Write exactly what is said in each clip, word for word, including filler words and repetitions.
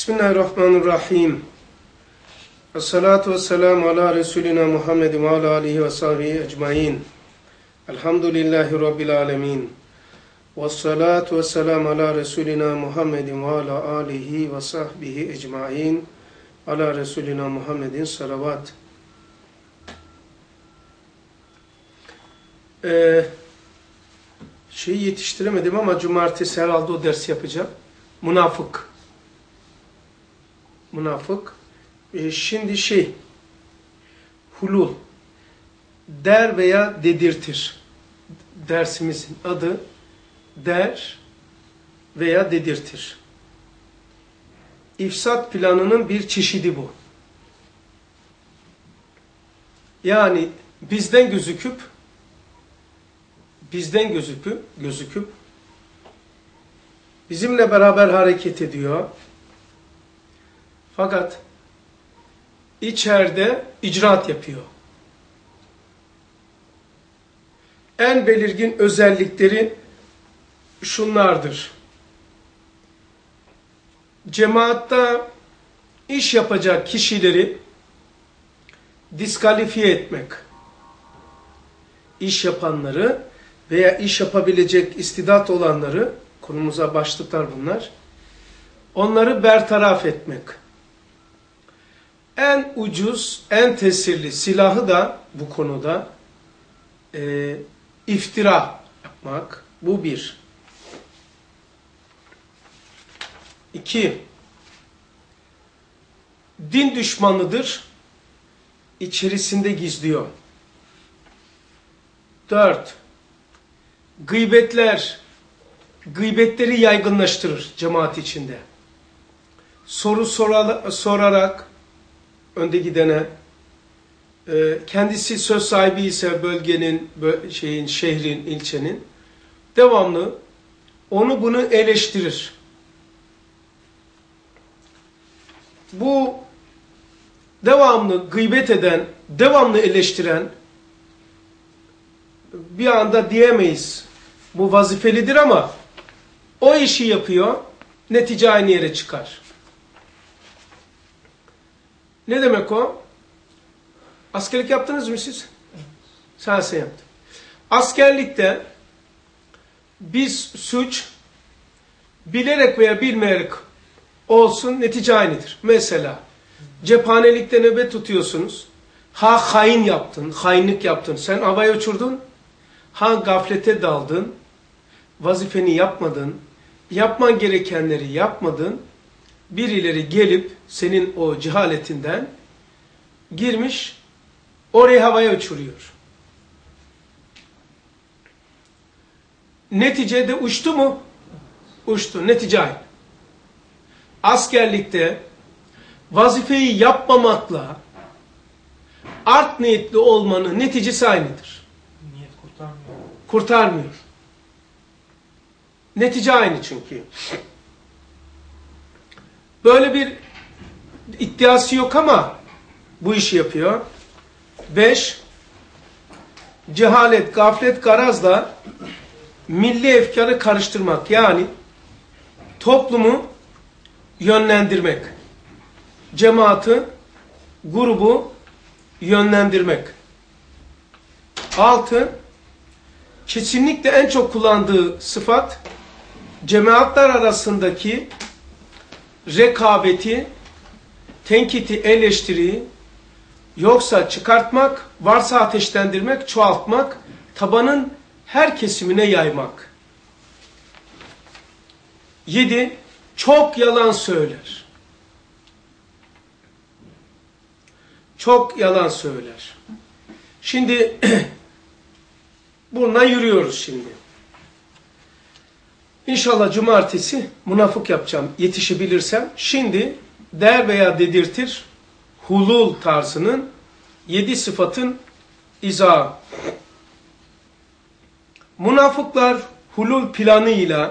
Bismillahirrahmanirrahim. Esselatu vesselamu ala Resulina Muhammedin ve ala alihi ve sahbihi ecmain. Elhamdülillahi Rabbil alemin. Vessalatu vesselamu ala Resulina Muhammedin ve ala alihi ve sahbihi ecmain. Ala Resulina Muhammedin salavat. Ee, şeyi yetiştiremedim ama cumartesi herhalde o dersi yapacağım. Münafık. Münafık. Ee, şimdi şey, hulul. Der veya dedirtir. Dersimizin adı der veya dedirtir. İfsat planının bir çeşidi bu. Yani bizden gözüküp bizden gözüküp gözüküp bizimle beraber hareket ediyor. Fakat içeride icraat yapıyor. En belirgin özellikleri şunlardır. Cemaatta iş yapacak kişileri diskalifiye etmek. İş yapanları veya iş yapabilecek istidat olanları, konumuza başlıklar bunlar, onları bertaraf etmek. En ucuz, en tesirli silahı da bu konuda e, iftira yapmak. Bu bir. İki, din düşmanıdır, içerisinde gizliyor. Dört, gıybetler, gıybetleri yaygınlaştırır cemaat içinde. Soru soral, sorarak önde gidene, kendisi söz sahibi ise bölgenin, şeyin, şehrin, ilçenin, devamlı onu bunu eleştirir. Bu devamlı gıybet eden, devamlı eleştiren, bir anda diyemeyiz bu vazifelidir ama o işi yapıyor, netice aynı yere çıkar. Ne demek o? Askerlik yaptınız mı siz? Sen sen yaptın. Askerlikte biz suç bilerek veya bilmeyerek olsun netice aynıdır. Mesela cephanelikte nöbet tutuyorsunuz. Ha hain yaptın, hainlik yaptın. Sen havaya uçurdun. Ha gaflete daldın. Vazifeni yapmadın. Yapman gerekenleri yapmadın. Birileri gelip senin o cehaletinden girmiş, orayı havaya uçuruyor. Neticede uçtu mu? Uçtu. Netice aynı. Askerlikte vazifeyi yapmamakla art niyetli olmanın neticesi aynıdır. Niyet kurtarmıyor. Kurtarmıyor. Netice aynı çünkü. Böyle bir iddiası yok ama bu işi yapıyor. Beş, cehalet, gaflet, garazla milli efkarı karıştırmak. Yani toplumu yönlendirmek. Cemaati, grubu yönlendirmek. Altı, kesinlikle en çok kullandığı sıfat, cemaatler arasındaki rekabeti, tenkiti, eleştiriyi yoksa çıkartmak, varsa ateşlendirmek, çoğaltmak, tabanın her kesimine yaymak. Yedi, çok yalan söyler. Çok yalan söyler. Şimdi bundan yürüyoruz şimdi. İnşallah cumartesi münafık yapacağım yetişebilirsem. Şimdi der veya dedirtir hulul tarzının yedi sıfatın izahı. Münafıklar hulul planıyla,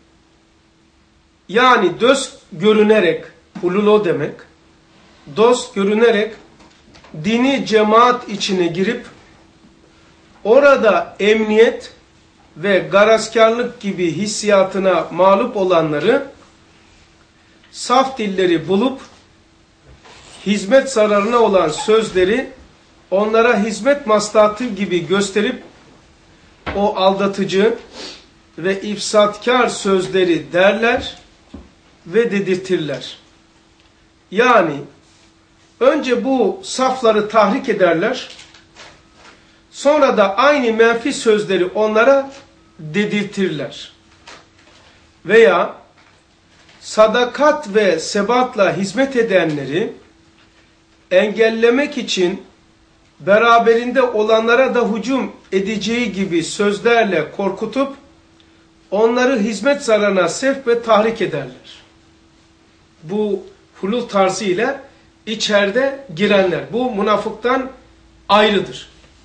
yani dost görünerek, hulul o demek, dost görünerek dini cemaat içine girip orada emniyet ve garazkarlık gibi hissiyatına mağlup olanları saf dilleri bulup hizmet zararına olan sözleri onlara hizmet maslahatı gibi gösterip o aldatıcı ve ifsatkar sözleri derler ve dedirtirler. Yani önce bu safları tahrik ederler, sonra da aynı menfi sözleri onlara dedirtirler. Veya sadakat ve sebatla hizmet edenleri engellemek için beraberinde olanlara da hücum edeceği gibi sözlerle korkutup onları hizmet zararına sevk ve tahrik ederler. Bu hulul tarzı ile içeride girenler. Bu münafıktan ayrıdır.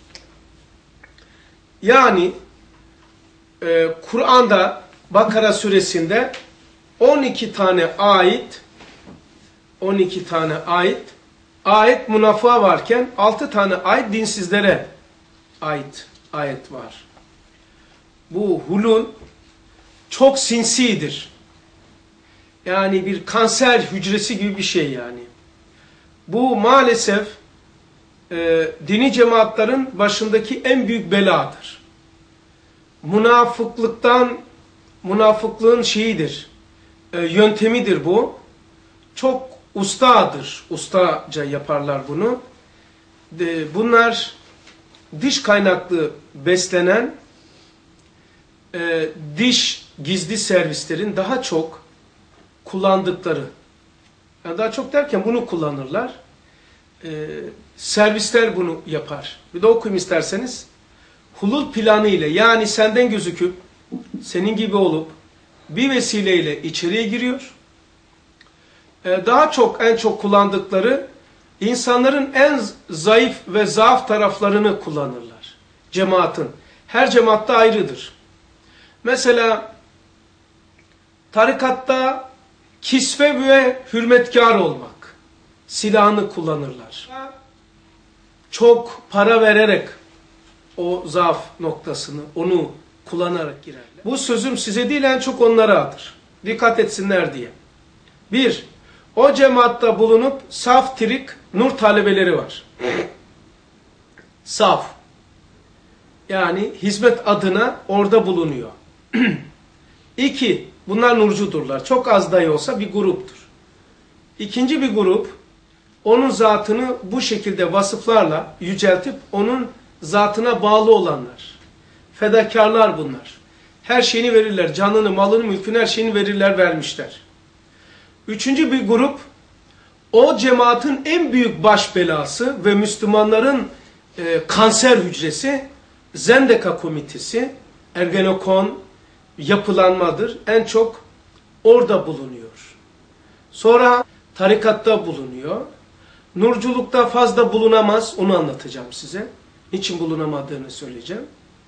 Yani e, Kur'an'da Bakara suresinde on iki tane ayet on iki tane ayet ayet münafığa varken altı tane ayet dinsizlere ait ayet var. Bu hulul çok sinsidir. Yani bir kanser hücresi gibi bir şey yani. Bu maalesef e, dini cemaatlerin başındaki en büyük beladır. Münafıklıktan, münafıklığın şeyidir, e, yöntemidir bu. Çok ustadır, ustaca yaparlar bunu. De, bunlar diş kaynaklı beslenen e, diş gizli servislerin daha çok kullandıkları, yani daha çok derken bunu kullanırlar. E, servisler bunu yapar. Bir de okuyayım isterseniz. Hulul planı ile, yani senden gözüküp senin gibi olup bir vesileyle içeriye giriyor. E, daha çok en çok kullandıkları insanların en zayıf ve zaaf taraflarını kullanırlar. Cemaatin. Her cemaatte ayrıdır. Mesela tarikatta kisve ve hürmetkar olmak silahını kullanırlar. Çok para vererek o zaaf noktasını, onu kullanarak girerler. Bu sözüm size değil, en çok onlaradır. Dikkat etsinler diye. Bir, o cemaatta bulunup saf tirik nur talebeleri var. Saf. Yani hizmet adına orada bulunuyor. İki, bunlar nurcudurlar. Çok az dahi olsa bir gruptur. İkinci bir grup, onun zatını bu şekilde vasıflarla yüceltip onun zatına bağlı olanlar. Fedakarlar bunlar. Her şeyini verirler. Canını, malını, mülkünü, her şeyini verirler, vermişler. Üçüncü bir grup, o cemaatin en büyük baş belası ve Müslümanların e, kanser hücresi, Zendeka komitesi, Ergenekon yapılanmadır. En çok orada bulunuyor. Sonra tarikatta bulunuyor. Nurculukta fazla bulunamaz, onu anlatacağım size. Niçin bulunamadığını söyleyeceğim.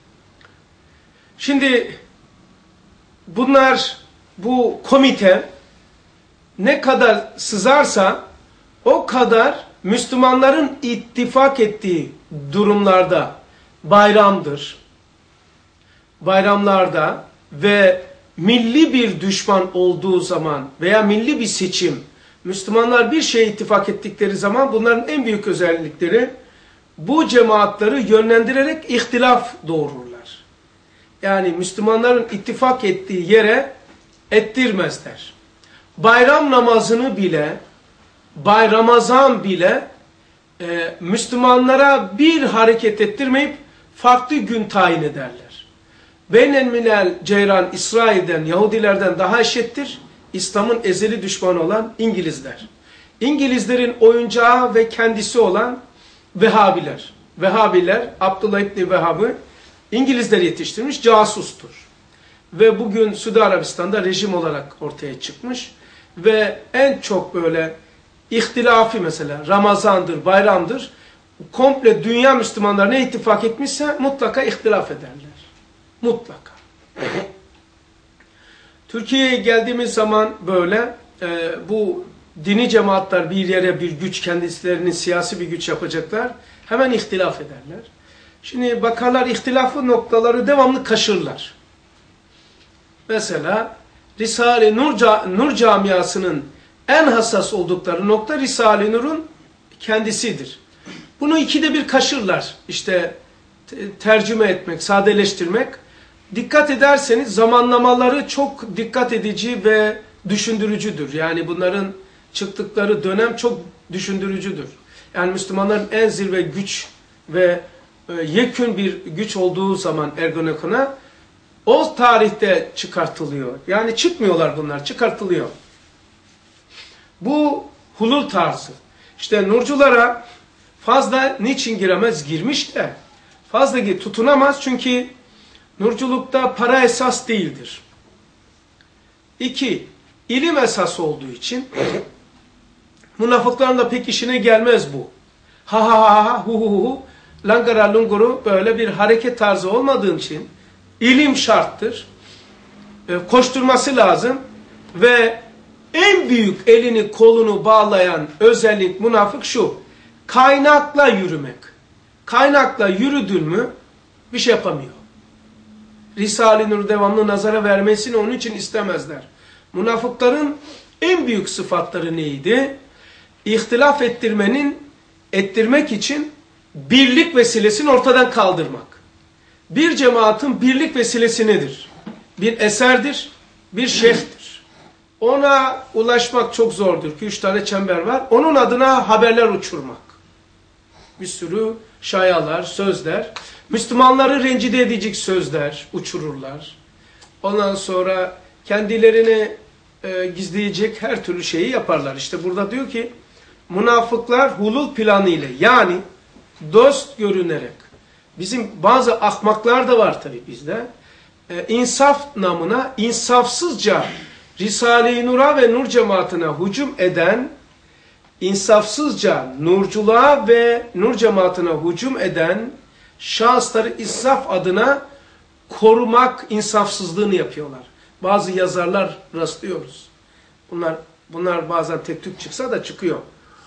Şimdi bunlar, bu komite ne kadar sızarsa o kadar Müslümanların ittifak ettiği durumlarda, bayramdır, bayramlarda ve milli bir düşman olduğu zaman veya milli bir seçim, Müslümanlar bir şeye ittifak ettikleri zaman bunların en büyük özellikleri bu cemaatleri yönlendirerek ihtilaf doğururlar. Yani Müslümanların ittifak ettiği yere ettirmezler. Bayram namazını bile, bay Ramazan bile e, Müslümanlara bir hareket ettirmeyip farklı gün tayin ederler. Beynel minel ceyran İsrail'den, Yahudilerden daha eşittir. İslam'ın ezeli düşmanı olan İngilizler. İngilizlerin oyuncağı ve kendisi olan Vehhabiler. Vehhabiler, Abdullah İbni Vehhab'ı İngilizler yetiştirmiş, casustur. Ve bugün Suudi Arabistan'da rejim olarak ortaya çıkmış. Ve en çok böyle ihtilafi mesela Ramazan'dır, bayramdır. Komple dünya Müslümanlar ne ittifak etmişse mutlaka ihtilaf ederler. Mutlaka. Türkiye'ye geldiğimiz zaman böyle e, bu dini cemaatler bir yere bir güç, kendilerinin siyasi bir güç yapacaklar. Hemen ihtilaf ederler. Şimdi bakarlar, ihtilafı noktaları devamlı kaşırlar. Mesela Risale-i Nur, Nur Camiası'nın en hassas oldukları nokta Risale-i Nur'un kendisidir. Bunu ikide bir kaşırlar. İşte tercüme etmek, sadeleştirmek. Dikkat ederseniz zamanlamaları çok dikkat edici ve düşündürücüdür. Yani bunların çıktıkları dönem çok düşündürücüdür. Yani Müslümanların en zirve güç ve e, yekün bir güç olduğu zaman Ergenekon'a o tarihte çıkartılıyor. Yani çıkmıyorlar bunlar, çıkartılıyor. Bu hulul tarzı. İşte nurculara fazla niçin giremez? Girmiş de fazla tutunamaz çünkü nurculukta para esas değildir. İki, ilim esas olduğu için münafıkların da pek işine gelmez bu. Ha ha ha ha hu hu hu langara lunguru böyle bir hareket tarzı olmadığı için ilim şarttır. E, koşturması lazım ve en büyük elini kolunu bağlayan özellik münafık şu. Kaynakla yürümek. Kaynakla yürüdün mü bir şey yapamıyor. Risale-i Nur devamlı nazara vermesini onun için istemezler. Münafıkların en büyük sıfatları neydi? İhtilaf ettirmenin, ettirmek için birlik vesilesini ortadan kaldırmak. Bir cemaatin birlik vesilesi nedir? Bir eserdir, bir şeyhtir. Ona ulaşmak çok zordur. İki üç tane çember var. Onun adına haberler uçurmak. Bir sürü şayalar, sözler. Müslümanları rencide edecek sözler uçururlar. Ondan sonra kendilerini e, gizleyecek her türlü şeyi yaparlar. İşte burada diyor ki münafıklar hulul planı ile yani dost görünerek bizim bazı ahmaklar da var tabi bizde. E, insaf namına insafsızca Risale-i Nur'a ve Nur cemaatine hücum eden, insafsızca nurculuğa ve Nur cemaatine hücum eden şahısları insaf adına korumak insafsızlığını yapıyorlar. Bazı yazarlar rastlıyoruz. Bunlar bunlar bazen tek tük çıksa da çıkıyor.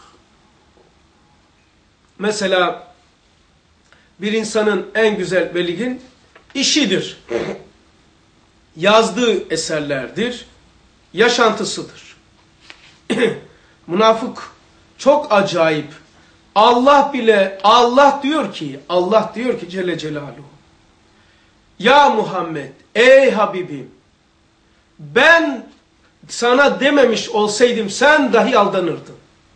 Mesela bir insanın en güzel belirgin işidir. Yazdığı eserlerdir. Yaşantısıdır. Münafık çok acayip. Allah bile Allah diyor ki Allah diyor ki Celle Celaluhu. Ya Muhammed ey Habibim ben sana dememiş olsaydım sen dahi aldanırdın.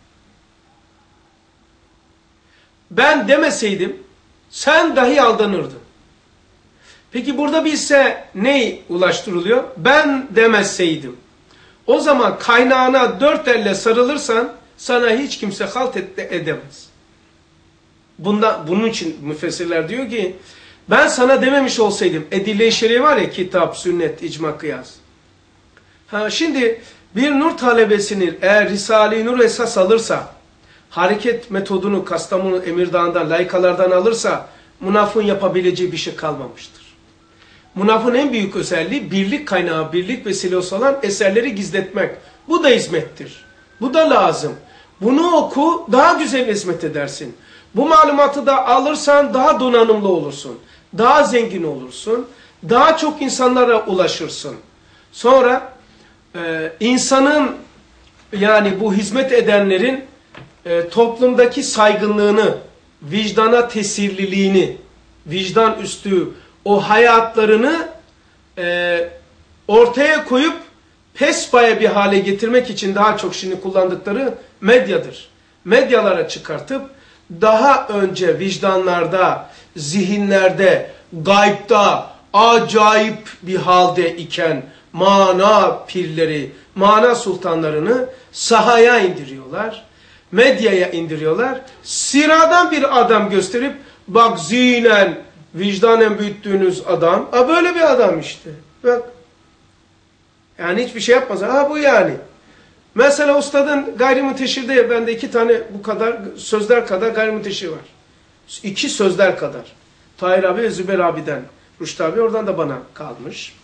Ben demeseydim sen dahi aldanırdın. Peki burada bizse ne ulaştırılıyor? Ben demeseydim. O zaman kaynağına dört elle sarılırsan sana hiç kimse halt edemez. Bunda, bunun için müfessirler diyor ki ben sana dememiş olsaydım edille-i şer'i var ya kitap, sünnet, icma, kıyas. Ha, şimdi bir nur talebesinin eğer Risale-i Nur esas alırsa hareket metodunu Kastamonu Emirdağ'ından, layıkalardan alırsa münafığın yapabileceği bir şey kalmamıştır. Münafığın en büyük özelliği birlik kaynağı, birlik vesilesi olan eserleri gizletmek. Bu da hizmettir. Bu da lazım. Bunu oku, daha güzel hizmet edersin. Bu malumatı da alırsan daha donanımlı olursun. Daha zengin olursun. Daha çok insanlara ulaşırsın. Sonra e, insanın yani bu hizmet edenlerin e, toplumdaki saygınlığını, vicdana tesirliliğini, vicdan üstü o hayatlarını e, ortaya koyup pespaya bir hale getirmek için daha çok şimdi kullandıkları medyadır. Medyalara çıkartıp daha önce vicdanlarda, zihinlerde, gaybda acayip bir halde iken mana pirleri, mana sultanlarını sahaya indiriyorlar. Medyaya indiriyorlar. Sıradan bir adam gösterip bak zihnen, vicdanen büyüttüğünüz adam. A böyle bir adam işte. Bak. Yani hiçbir şey yapmaz. Ha bu yani. Mesela ustadın gayrimenteşirde bende iki tane bu kadar sözler kadar gayrimenteşir var. İki sözler kadar. Tahir abi ve Zübeyir abiden. Rüştü abi oradan da bana kalmış.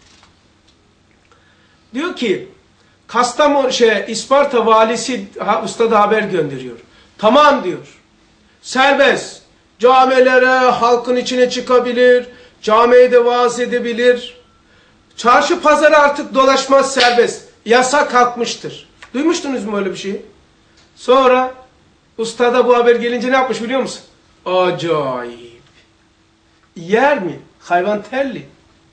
Diyor ki Kastamonu şey İsparta valisi ha, ustada haber gönderiyor. Tamam diyor. Serbest. Camilere, halkın içine çıkabilir. Camiye de vaaz edebilir. Çarşı pazarı artık dolaşmaz serbest. Yasak kalkmıştır. Duymuştunuz mu öyle bir şey? Sonra ustada bu haber gelince ne yapmış biliyor musun? Acayip. Yer mi? Hayvan telli.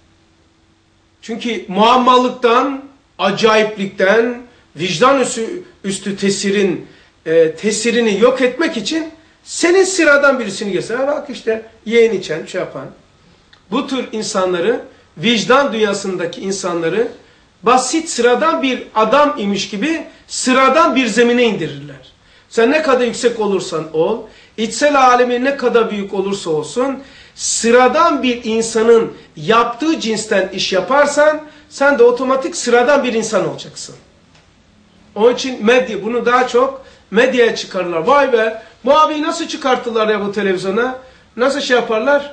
Çünkü muammalıktan, acayiplikten, vicdan üstü, üstü tesirin e, tesirini yok etmek için senin sıradan birisini göster. Bak işte yiyen içen, şey yapan. Bu tür insanları, vicdan dünyasındaki insanları basit sıradan bir adam imiş gibi sıradan bir zemine indirirler. Sen ne kadar yüksek olursan ol, içsel alemin ne kadar büyük olursa olsun, sıradan bir insanın yaptığı cinsten iş yaparsan, sen de otomatik sıradan bir insan olacaksın. Onun için medya, bunu daha çok medyaya çıkarırlar. Vay be, bu abiyi nasıl çıkarttılar ya bu televizyona? Nasıl şey yaparlar?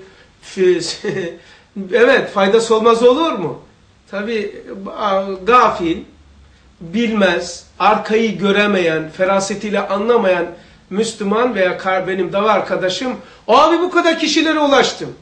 Evet, faydası olmaz olur mu? Tabii gafil, bilmez, arkayı göremeyen, ferasetiyle anlamayan Müslüman veya benim dava arkadaşım, abi bu kadar kişilere ulaştım.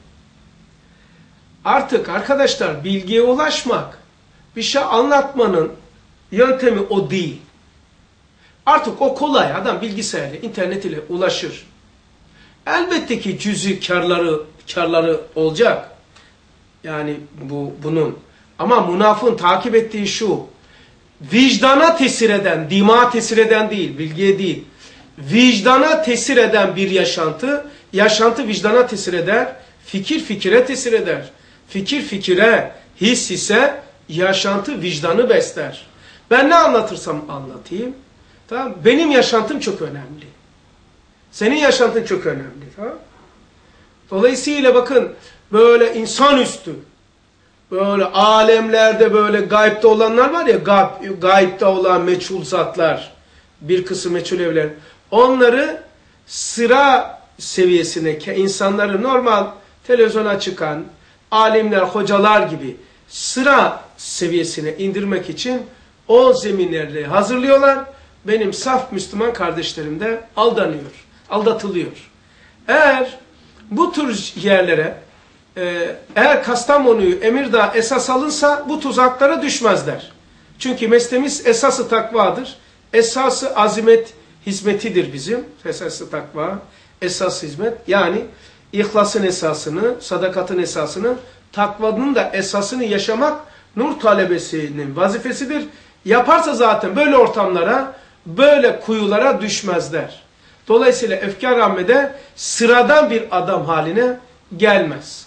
Artık arkadaşlar bilgiye ulaşmak, bir şey anlatmanın yöntemi o değil. Artık o kolay, adam bilgisayarla, internet ile ulaşır. Elbette ki cüzi karları, karları olacak. Yani bu bunun. Ama münafığın takip ettiği şu, vicdana tesir eden, dima tesir eden değil, bilgiye değil. Vicdana tesir eden bir yaşantı, yaşantı vicdana tesir eder, fikir fikire tesir eder. Fikir fikire, his ise yaşantı vicdanı besler. Ben ne anlatırsam anlatayım, tamam? Benim yaşantım çok önemli. Senin yaşantın çok önemli, tamam? Dolayısıyla bakın, böyle insanüstü, böyle alemlerde böyle gaybde olanlar var ya, gayb, gaybde olan meçhul zatlar, bir kısım meçhul evler, onları sıra seviyesine, insanları normal televizyona çıkan alimler, hocalar gibi sıra seviyesine indirmek için o zeminleri hazırlıyorlar. Benim saf Müslüman kardeşlerim de aldanıyor, aldatılıyor. Eğer bu tür yerlere, e, eğer Kastamonu'yu, Emirdağ esas alınsa bu tuzaklara düşmezler. Çünkü mesleğimiz esası takvadır. Esası azimet hizmetidir bizim. Esası takva, esas hizmet. Yani ihlasın esasını, sadakatın esasını, takvanın da esasını yaşamak nur talebesinin vazifesidir. Yaparsa zaten böyle ortamlara, böyle kuyulara düşmezler. Dolayısıyla efkar ammede sıradan bir adam haline gelmez.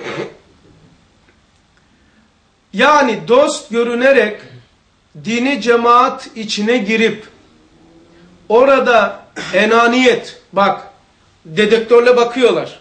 Yani dost görünerek dini cemaat içine girip orada enaniyet, bak dedektörle bakıyorlar.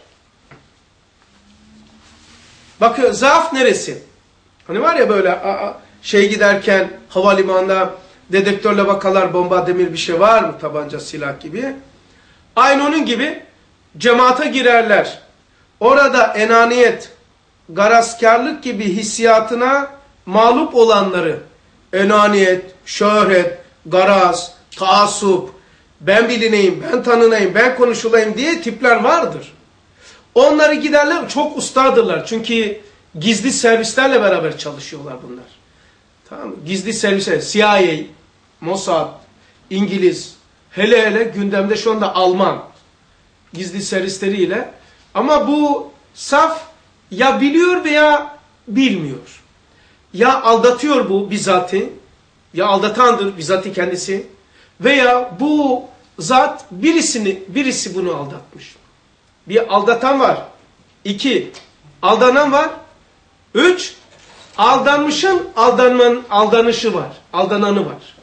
Bakıyor, zaaf neresi? Hani var ya böyle şey giderken havalimanında dedektörle bakarlar, bomba, demir bir şey var mı? Tabanca, silah gibi. Aynı onun gibi cemaate girerler. Orada enaniyet, garazkarlık gibi hissiyatına mağlup olanları, enaniyet, şöhret, garaz, taassup, ben bilineyim, ben tanınayım, ben konuşulayım diye tipler vardır. Onları giderler, çok ustadırlar. Çünkü gizli servislerle beraber çalışıyorlar bunlar. Tamam mı? Gizli servisler, C I A, Mossad, İngiliz, hele hele gündemde şu anda Alman gizli servisleriyle. Ama bu saf ya biliyor veya bilmiyor. Ya aldatıyor bu bizzatı, ya aldatandır bizzatı kendisi, veya bu zat birisini, birisi bunu aldatmış. Bir aldatan var. İki, aldanan var. Üç, aldanmışın aldanmanın aldanışı var. Aldananı var.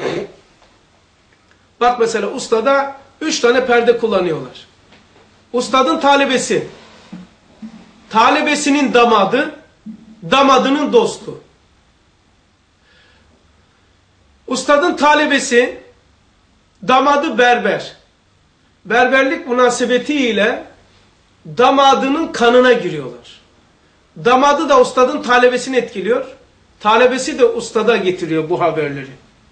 Bak mesela ustada üç tane perde kullanıyorlar. Ustadın talebesi, talebesinin damadı, damadının dostu. Ustadın talebesi, damadı berber. Berberlik münasebetiyle damadının kanına giriyorlar. Damadı da ustadın talebesini etkiliyor. Talebesi de ustada getiriyor bu haberleri.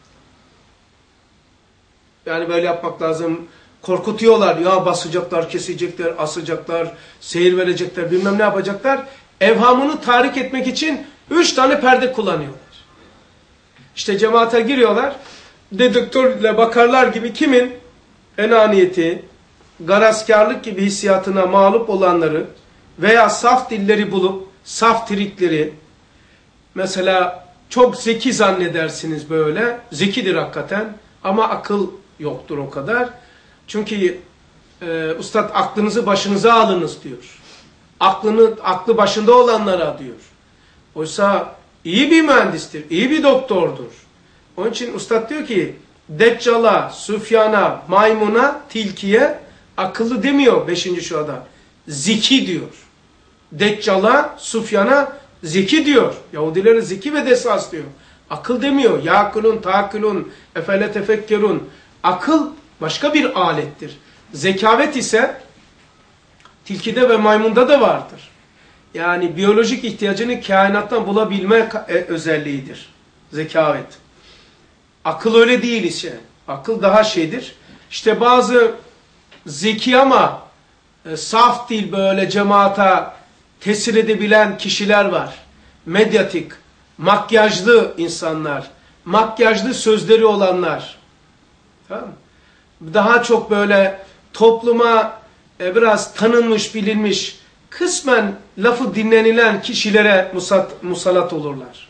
Yani böyle yapmak lazım. Korkutuyorlar. Ya basacaklar, kesecekler, asacaklar, seyir verecekler, bilmem ne yapacaklar. Evhamını tahrik etmek için üç tane perde kullanıyorlar. İşte cemaate giriyorlar. dedektörle bakarlar gibi kimin enaniyeti, garazkarlık gibi hissiyatına mağlup olanları veya saf dilleri bulup saf trikleri, mesela çok zeki zannedersiniz böyle, zekidir hakikaten ama akıl yoktur o kadar. Çünkü e, Üstad aklınızı başınıza alınız diyor. Aklını, aklı başında olanlara diyor. Oysa iyi bir mühendistir, iyi bir doktordur. Onun için Üstad diyor ki, Deccal'a, Süfyan'a, maymuna, tilkiye akıllı demiyor beşinci şuada. Zeki diyor. Deccal'a, Süfyan'a zeki diyor. Yahudilere zeki ve desas diyor. Akıl demiyor. Yakulun, takilun, efele tefekkerun. Akıl başka bir alettir. Zekavet ise tilkide ve maymunda da vardır. Yani biyolojik ihtiyacını kainattan bulabilme özelliğidir. Zekavet. Akıl öyle değil ise. Akıl daha şeydir. İşte bazı zeki ama e, saf dil böyle cemaata tesir edebilen kişiler var. Medyatik, makyajlı insanlar, makyajlı sözleri olanlar. Tamam mı? Daha çok böyle topluma e, biraz tanınmış, bilinmiş, kısmen lafı dinlenilen kişilere musat, musallat olurlar.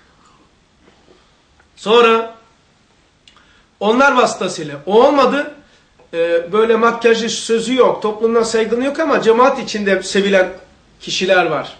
Sonra onlar vasıtasıyla o olmadı, e, böyle makyajlı sözü yok, toplumdan saygılı yok ama cemaat içinde sevilen kişiler var.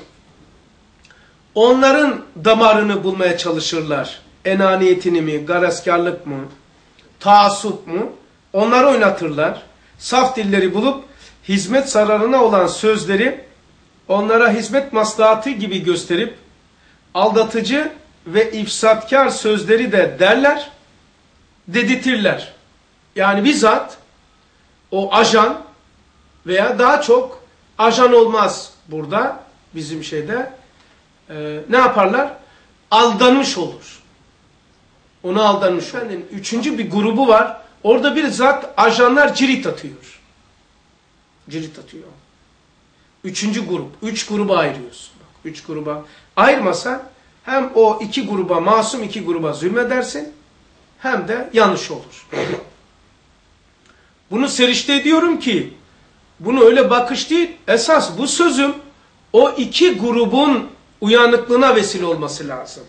Onların damarını bulmaya çalışırlar. Enaniyetini mi, garazkarlık mı, taassup mu? Onları oynatırlar. Saf dilleri bulup hizmet zararına olan sözleri onlara hizmet maslahatı gibi gösterip aldatıcı ve ifsatkar sözleri de derler, dedirtirler. Yani bizzat o ajan veya daha çok ajan olmaz burada bizim şeyde e, ne yaparlar? Aldanmış olur. Onu aldanmış. Yani üçüncü bir grubu var. Orada bir zat ajanlar cirit atıyor. Cirit atıyor. Üçüncü grup. Üç gruba ayırıyorsun. Üç gruba ayırmasan hem o iki gruba, masum iki gruba zulmedersin hem de yanlış olur. Bunu serişte ediyorum ki bunu öyle bakış değil. Esas bu sözüm o iki grubun uyanıklığına vesile olması lazım.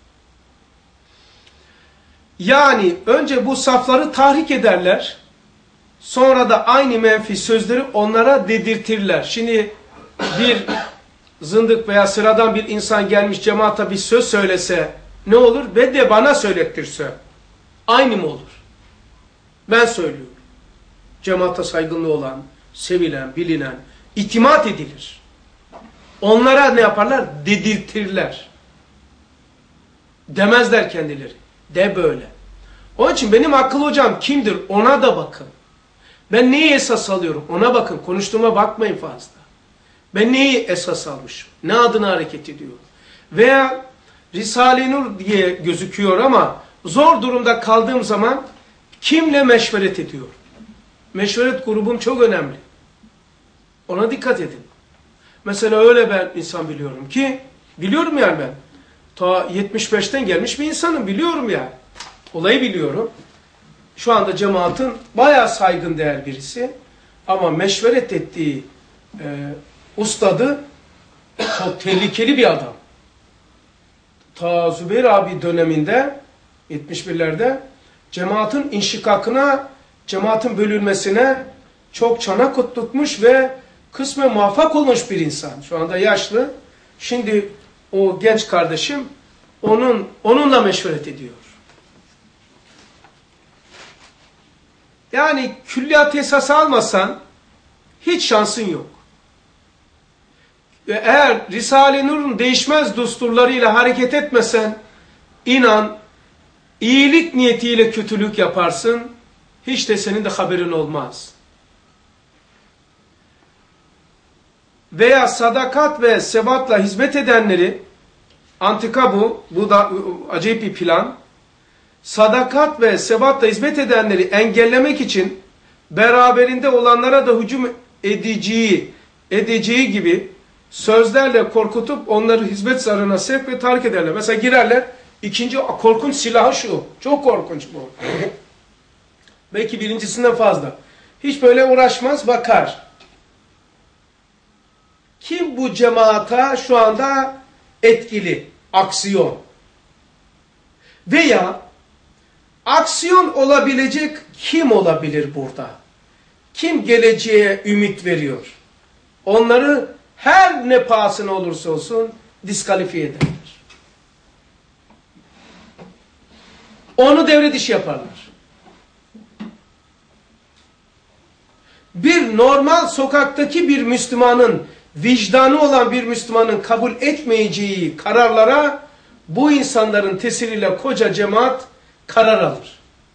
Yani önce bu safları tahrik ederler. Sonra da aynı menfi sözleri onlara dedirtirler. Şimdi bir zındık veya sıradan bir insan gelmiş cemaata bir söz söylese ne olur? Ve de bana söylettirse aynı mı olur? Ben söylüyorum. Cemaata saygılı olan, sevilen, bilinen, itimat edilir. Onlara ne yaparlar? Dedirtirler. Demezler kendileri. De böyle. Onun için benim akıl hocam kimdir? Ona da bakın. Ben neyi esas alıyorum? Ona bakın. Konuştuğuma bakmayın fazla. Ben neyi esas almışım? Ne adına hareket ediyorum? Veya Risale-i Nur diye gözüküyor ama zor durumda kaldığım zaman kimle meşveret ediyorum? Meşveret grubum çok önemli. Ona dikkat edin. Mesela öyle ben insan biliyorum ki, biliyorum yani ben. Ta yetmiş beşten gelmiş bir insanım, biliyorum yani. Olayı biliyorum. Şu anda cemaatin bayağı saygın değer birisi. Ama meşveret ettiği e, ustadı çok tehlikeli bir adam. Ta Zübeyir abi döneminde, yetmiş birlerde cemaatin inşikakına, cemaatin bölünmesine çok çanak tutmuş ve kısmen muvaffak olmuş bir insan. Şu anda yaşlı. Şimdi o genç kardeşim onun onunla meşveret ediyor. Yani külliyat esası almasan hiç şansın yok. Ve eğer Risale-i Nur'un değişmez düsturlarıyla hareket etmesen, inan, iyilik niyetiyle kötülük yaparsın, hiç de senin de haberin olmaz. Veya sadakat ve sebatla hizmet edenleri, antika bu, bu da acayip bir plan, sadakat ve sebatla hizmet edenleri engellemek için beraberinde olanlara da hücum edeceği, edeceği gibi sözlerle korkutup onları hizmet zararına sevk ve tahrik ederler. Mesela girerler, İkinci korkunç silahı şu. Çok korkunç bu. Belki birincisinden fazla. Hiç böyle uğraşmaz, bakar. Kim bu cemaata şu anda etkili? Aksiyon. Veya aksiyon olabilecek kim olabilir burada? Kim geleceğe ümit veriyor? Onları her ne pahasına olursa olsun diskalifiye ederler. Onu devre dışı yaparlar. Bir normal sokaktaki bir Müslümanın, vicdanı olan bir Müslümanın kabul etmeyeceği kararlara bu insanların tesiriyle koca cemaat karar alır.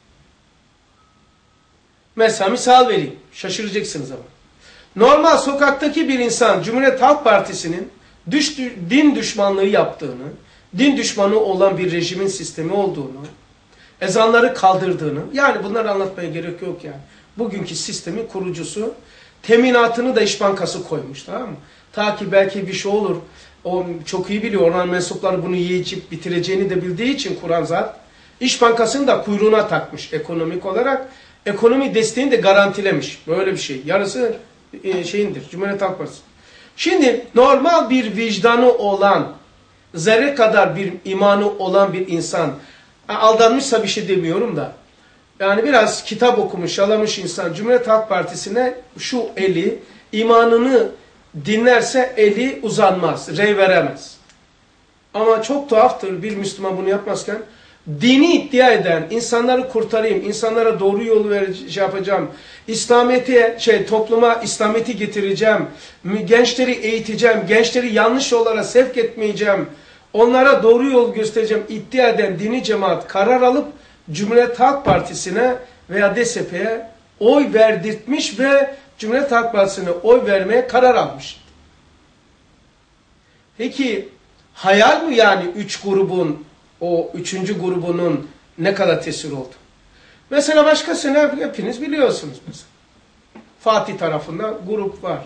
Mesela misal vereyim. Şaşıracaksınız ama. Normal sokaktaki bir insan Cumhuriyet Halk Partisi'nin düş, din düşmanlığı yaptığını, din düşmanı olan bir rejimin sistemi olduğunu, ezanları kaldırdığını, yani bunları anlatmaya gerek yok yani. Bugünkü sistemin kurucusu, teminatını da İş Bankası koymuş, tamam mı? Ta ki belki bir şey olur, o çok iyi biliyor, oranın mensupları bunu yiyip bitireceğini de bildiği için Kur'an zat, İş Bankası'nı da kuyruğuna takmış ekonomik olarak, ekonomi desteğini de garantilemiş, böyle bir şey. Yarısı e, şeyindir, Cumhuriyet Halk Partisi. Şimdi normal bir vicdanı olan, zerre kadar bir imanı olan bir insan, aldanmışsa bir şey demiyorum da, yani biraz kitap okumuş, yalamış insan Cumhuriyet Halk Partisi'ne şu eli, imanını dinlerse eli uzanmaz, rey veremez. Ama çok tuhaftır bir Müslüman bunu yapmazken, dini iddia eden, insanları kurtarayım, insanlara doğru yolu vereceğim, şey yapacağım, İslamiyet'e, şey, topluma İslamiyet'i getireceğim, gençleri eğiteceğim, gençleri yanlış yollara sevk etmeyeceğim, onlara doğru yol göstereceğim iddia eden dini cemaat karar alıp Cumhuriyet Halk Partisi'ne veya D S P'ye oy verdirtmiş ve Cumhuriyet Halk Partisi'ne oy vermeye karar almış. Peki hayal mi yani üç grubun, o üçüncü grubunun ne kadar tesir oldu? Mesela başkasını hepiniz biliyorsunuz mesela. Fatih tarafında grup var.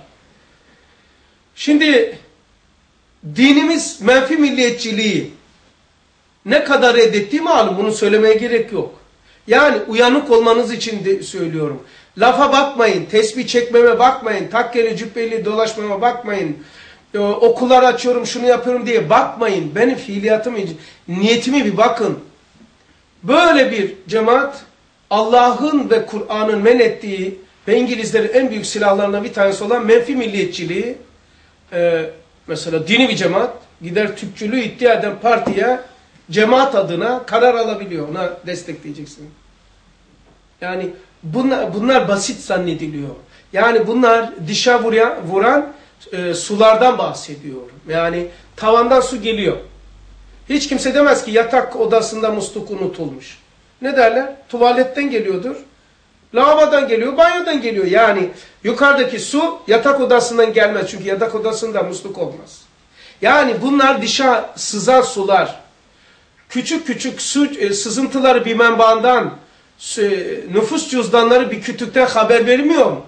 Şimdi dinimiz menfi milliyetçiliği ne kadar reddettiği malum, bunu söylemeye gerek yok. Yani uyanık olmanız için de söylüyorum. Lafa bakmayın, tesbih çekmeme bakmayın, takkeli cübbeli dolaşmama bakmayın, ee, okullar açıyorum şunu yapıyorum diye bakmayın. Benim fiiliyatımı, niyetimi bir bakın. Böyle bir cemaat Allah'ın ve Kur'an'ın men ettiği ve İngilizlerin en büyük silahlarından bir tanesi olan menfi milliyetçiliği, e, mesela dini bir cemaat gider Türkçülüğü iddia eden partiye cemaat adına karar alabiliyor. Ona destekleyeceksin. Yani bunlar, bunlar basit zannediliyor. Yani bunlar dişe vuran, vuran e, sulardan bahsediyorum. Yani tavandan su geliyor. Hiç kimse demez ki yatak odasında musluk unutulmuş. Ne derler? Tuvaletten geliyordur. Lavabodan geliyor, banyodan geliyor. Yani yukarıdaki su yatak odasından gelmez. Çünkü yatak odasında musluk olmaz. Yani bunlar dışa sızan sular. Küçük küçük su e, sızıntıları bir menbaandan, e, nüfus cüzdanları bir kütükten haber vermiyor mu?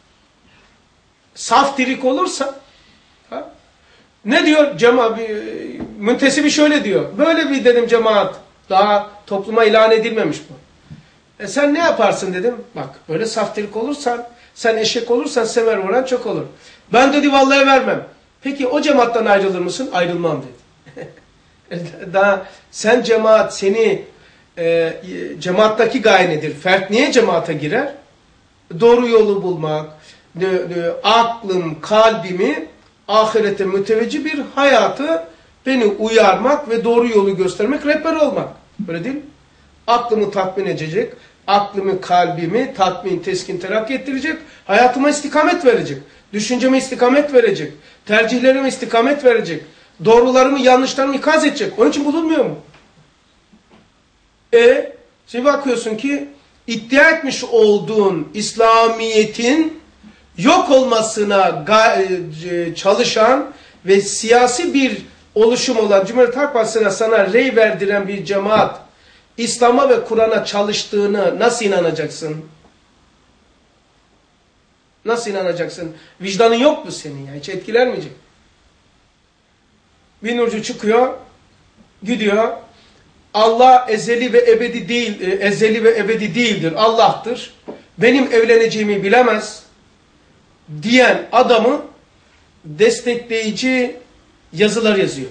Saf dirik olursa, ha? Ne diyor cemaat? E, müntesibi şöyle diyor. Böyle bir dedim cemaat. Daha topluma ilan edilmemiş bu. E sen ne yaparsın dedim. Bak böyle saf dirik olursan, sen eşek olursan semer vuran çok olur. Ben dedi vallahi vermem. Peki o cemaattan ayrılır mısın? Ayrılmam dedi. Daha sen cemaat seni e, cemaattaki gaye nedir? Fert niye cemaate girer? Doğru yolu bulmak, de, de, aklım, kalbimi ahirete müteveccih bir hayatı beni uyarmak ve doğru yolu göstermek, rehber olmak. Öyle değil mi? Aklımı tatmin edecek, aklımı, kalbimi tatmin, teskin, terakki ettirecek, hayatıma istikamet verecek, düşünceme istikamet verecek, tercihlerime istikamet verecek, doğrularımı, yanlışlarımı ikaz edecek. Onun için bulunmuyor mu? E, şimdi bakıyorsun ki iddia etmiş olduğun İslamiyet'in yok olmasına çalışan ve siyasi bir oluşum olan Cumhuriyet Halk Partisi'ne sana rey verdiren bir cemaat İslam'a ve Kur'an'a çalıştığını nasıl inanacaksın? Nasıl inanacaksın? Vicdanın yok mu senin ya? Hiç etkilenmeyecek. Bir nurcu çıkıyor, gidiyor, Allah ezeli ve ebedi değil, ezeli ve ebedi değildir, Allah'tır. Benim evleneceğimi bilemez diyen adamı destekleyici yazılar yazıyor.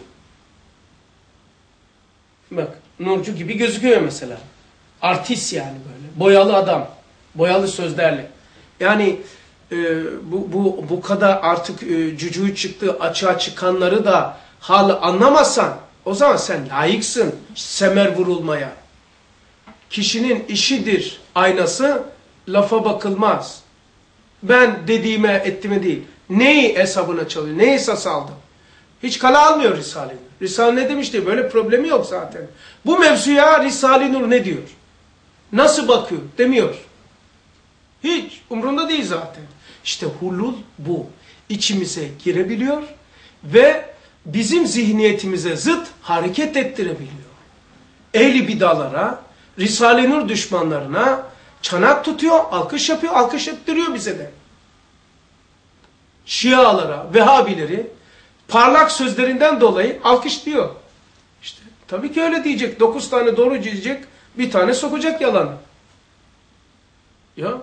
Bak, Nurcu gibi gözüküyor mesela. Artist yani böyle. Boyalı adam. Boyalı sözlerle. Yani e, bu, bu, bu kadar artık e, cücüğü çıktı, açığa çıkanları da halı anlamazsan o zaman sen layıksın semer vurulmaya. Kişinin işidir aynası, lafa bakılmaz. Ben dediğime ettiğime değil. Neyi hesabına çalıyor? Neyi esas aldım? Hiç kala almıyor Risale-i Nur. Risale ne demişti? Böyle problemi yok zaten. Bu mevzuya Risale-i Nur ne diyor? Nasıl bakıyor? Demiyor. Hiç umrunda değil zaten. İşte hulul bu. İçimize girebiliyor ve bizim zihniyetimize zıt hareket ettirebiliyor. Ehli bidalara, Risale-i Nur düşmanlarına çanak tutuyor, alkış yapıyor, alkış ettiriyor bize de. Şialara, Vehhabileri parlak sözlerinden dolayı alkışlıyor. İşte tabii ki öyle diyecek. Dokuz tane doğru diyecek, bir tane sokacak yalanı. Ya.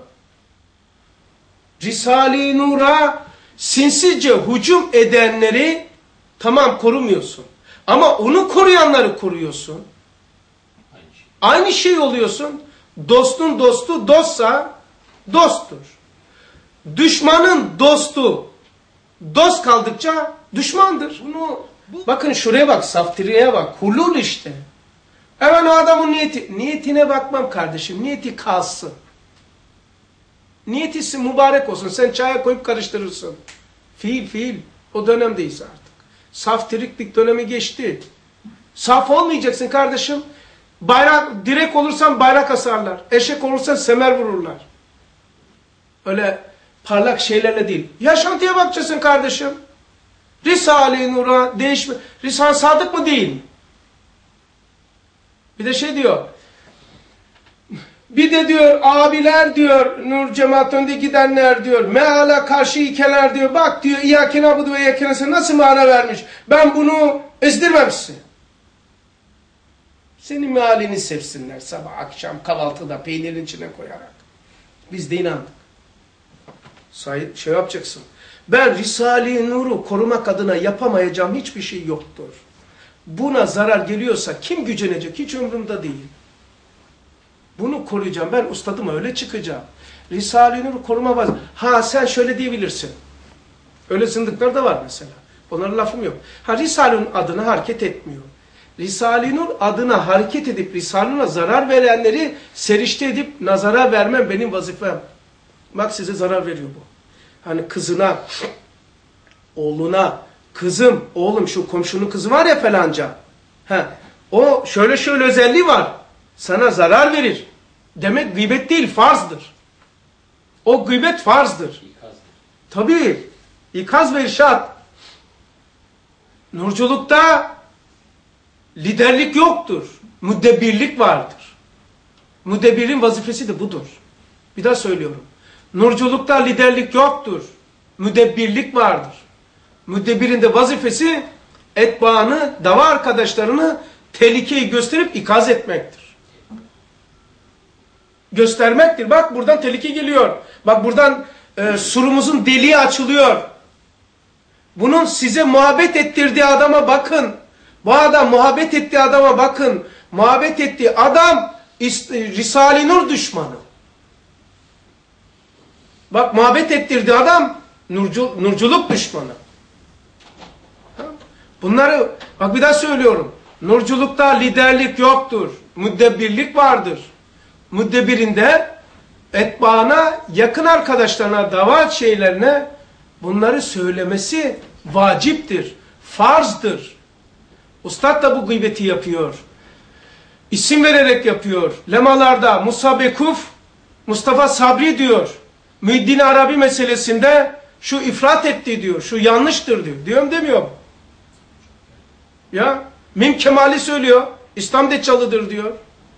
Risale-i Nur'a sinsizce hücum edenleri tamam korumuyorsun. Ama onu koruyanları koruyorsun. Aynı şey, Aynı şey oluyorsun. Dostun dostu dostsa dosttur. Düşmanın dostu dost kaldıkça düşmandır. Bunu bu, bakın şuraya bak, saftiriye bak. Hulul işte. Hemen o adamın niyeti. Niyetine bakmam kardeşim. Niyeti kalsın. Niyetisi mübarek olsun. Sen çaya koyup karıştırırsın. Fiil fiil. O dönemdeyiz artık. Saftiriklik dönemi geçti. Saf olmayacaksın kardeşim. Bayrak, direk olursan bayrak asarlar. Eşek olursan semer vururlar. Öyle parlak şeylerle değil. Yaşantıya bakacaksın kardeşim. Risale-i Nur'a değişme. Risale sadık mı değil mi? Bir de şey diyor. Bir de diyor abiler diyor Nur cemaat önde gidenler diyor. Meala karşı ikeler diyor. Bak diyor İyyâke na'budu ve İyyâke nestaîn nasıl mana vermiş. Ben bunu ezdirmemişsin. Senin mealini sevsinler sabah akşam kahvaltıda peynirin içine koyarak. Biz de inandık. Say şey yapacaksın. Ben Risale-i Nur'u korumak adına yapamayacağım hiçbir şey yoktur. Buna zarar geliyorsa kim gücenecek hiç umurumda değil. Bunu koruyacağım. Ben ustadıma öyle çıkacağım. Risale-i Nur'u koruma var. Ha sen şöyle diyebilirsin. Öyle zındıklar da var mesela. Onlara lafım yok. Ha Risale-i Nur adına hareket etmiyor. Risale-i Nur adına hareket edip Risale-i Nur'a zarar verenleri serişte edip nazara vermem benim vazifem. Bak size zarar veriyor bu. Hani kızına, oğluna, kızım, oğlum şu komşunun kızı var ya falanca. He, o şöyle şöyle özelliği var. Sana zarar verir. Demek gıybet değil, farzdır. O gıybet farzdır. İkazdır. Tabii. İkaz ve irşad. Nurculukta liderlik yoktur. Müdebbirlik vardır. Müdebbirin vazifesi de budur. Bir daha söylüyorum. Nurculukta liderlik yoktur. Müdebbirlik vardır. Müdebbirin de vazifesi etbaanı, dava arkadaşlarını tehlikeyi gösterip ikaz etmektir. Göstermektir. Bak buradan tehlike geliyor. Bak buradan e, surumuzun deliği açılıyor. Bunun size muhabbet ettirdiği adama bakın. Bu adam muhabbet ettiği adama bakın. Muhabbet ettiği adam Risale-i Nur düşmanı. Bak muhabbet ettirdiği adam nurcu, nurculuk düşmanı. Bunları bak bir daha söylüyorum. Nurculukta liderlik yoktur. Müdebbirlik vardır. Müdebbirinde etbaana, yakın arkadaşlarına, davat şeylerine bunları söylemesi vaciptir. Farzdır. Ustad da bu gıybeti yapıyor. İsim vererek yapıyor. Lemalarda Musa Bekuf, Mustafa Sabri diyor. Müddin Arabi meselesinde şu ifrat etti diyor. Şu yanlıştır diyor. Diyorum demiyorum. Ya Mim Kemal'i söylüyor. İslam Deccalı'dır diyor.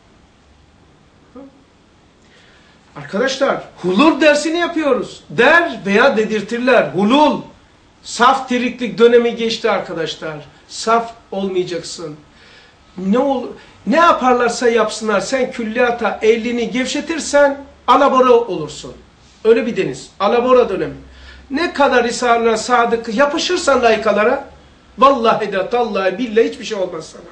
Arkadaşlar hulul dersini yapıyoruz. Der veya dedirtirler. Hulul. Saf tiriklik dönemi geçti arkadaşlar. Saf olmayacaksın. Ne olur, ne yaparlarsa yapsınlar, sen külliyata elini gevşetirsen alabora olursun. Öyle bir deniz. Alabora dönemi. Ne kadar Risale-i Sadık yapışırsan layıkalara, vallahi de tallahi billahi hiçbir şey olmaz sana.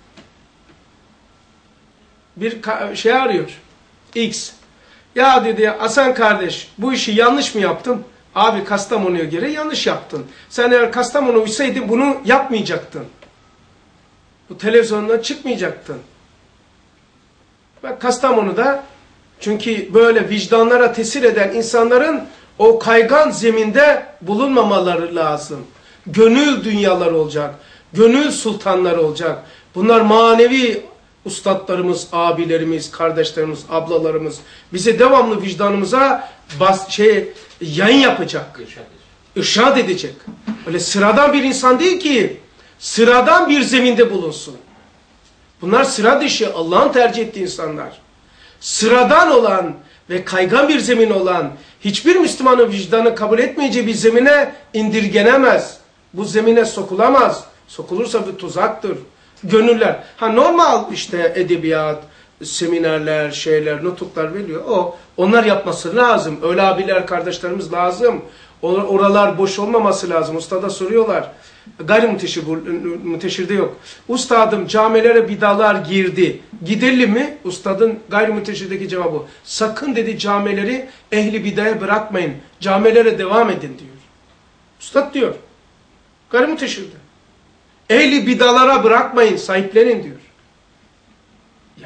Bir şey arıyor. X. Ya dedi Hasan kardeş, bu işi yanlış mı yaptın? Abi Kastamonu'ya göre yanlış yaptın. Sen eğer Kastamonu uysaydın bunu yapmayacaktın. Bu televizyondan çıkmayacaktın. Bak Kastamonu'da, çünkü böyle vicdanlara tesir eden insanların o kaygan zeminde bulunmamaları lazım. Gönül dünyaları olacak. Gönül sultanları olacak. Bunlar manevi ustadlarımız, abilerimiz, kardeşlerimiz, ablalarımız. Bize devamlı vicdanımıza bas, şey, yayın yapacak. İrşad edecek. Öyle sıradan bir insan değil ki sıradan bir zeminde bulunsun. Bunlar sıra dışı, Allah'ın tercih ettiği insanlar. Sıradan olan ve kaygan bir zemin olan, hiçbir Müslümanın vicdanı kabul etmeyeceği bir zemine indirgenemez. Bu zemine sokulamaz. Sokulursa bir tuzaktır. Gönüller. Ha normal işte edebiyat, seminerler, şeyler, nutuklar veriyor. O, onlar yapması lazım. Öyle abiler, kardeşlerimiz lazım. Or oralar boş olmaması lazım. Ustada soruyorlar. Gayrimüteşir, müteşirde yok. Ustadım camilere bidalar girdi. Gidelim mi? Ustadın gayrimüteşirdeki cevabı. Sakın dedi camileri ehli bidaya bırakmayın. Camilere devam edin diyor. Ustad diyor. Gayrimüteşirde. Ehli bidalara bırakmayın, sahiplenin diyor. Ya.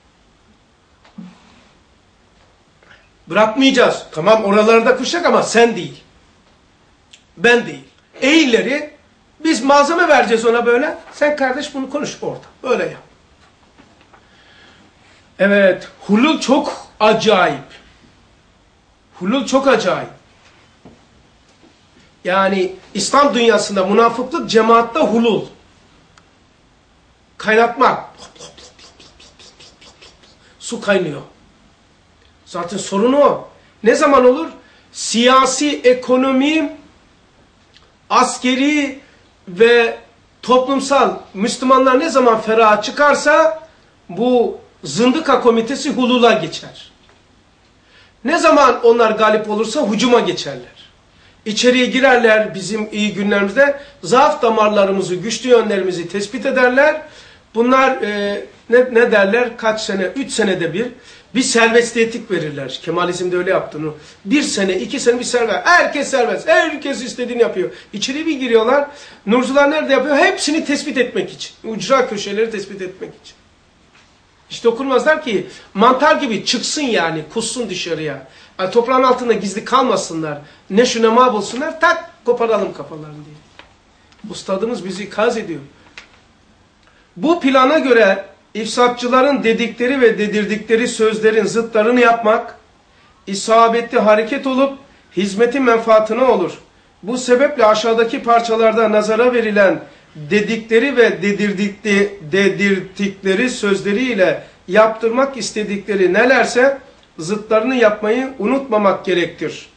Bırakmayacağız. Tamam oralarda kuşak ama sen değil. Ben değil. Ehilleri biz malzeme vereceğiz ona böyle. Sen kardeş bunu konuş orada. Öyle yap. Evet. Hulul çok acayip. Hulul çok acayip. Yani İslam dünyasında münafıklık cemaatte hulul. Kaynatmak. Su kaynıyor. Zaten sorunu o. Ne zaman olur? Siyasi, ekonomi, askeri ve toplumsal Müslümanlar ne zaman feraha çıkarsa bu zındıka komitesi hulula geçer. Ne zaman onlar galip olursa hücuma geçerler. İçeriye girerler bizim iyi günlerimizde. Zaaf damarlarımızı, güçlü yönlerimizi tespit ederler. Bunlar e, ne, ne derler? Kaç sene? Üç senede bir bir serbestiyetlik verirler. Kemalizm'de öyle yaptığını. Bir sene, iki sene bir serbest. Herkes serbest. Herkes istediğini yapıyor. İçeri bir giriyorlar. Nurcular nerede yapıyor? Hepsini tespit etmek için. Ucra köşeleri tespit etmek için. Hiç dokunmazlar ki mantar gibi çıksın yani. Kussun dışarıya. Yani toprağın altında gizli kalmasınlar. Ne şu ne ma bulsunlar. Tak koparalım kafalarını diye. Ustadımız bizi ikaz ediyor. Bu plana göre ifsatçıların dedikleri ve dedirdikleri sözlerin zıtlarını yapmak, isabetli hareket olup hizmetin menfaatine olur. Bu sebeple aşağıdaki parçalarda nazara verilen dedikleri ve dedirdikleri, dedirttikleri sözleriyle yaptırmak istedikleri nelerse zıtlarını yapmayı unutmamak gerektir.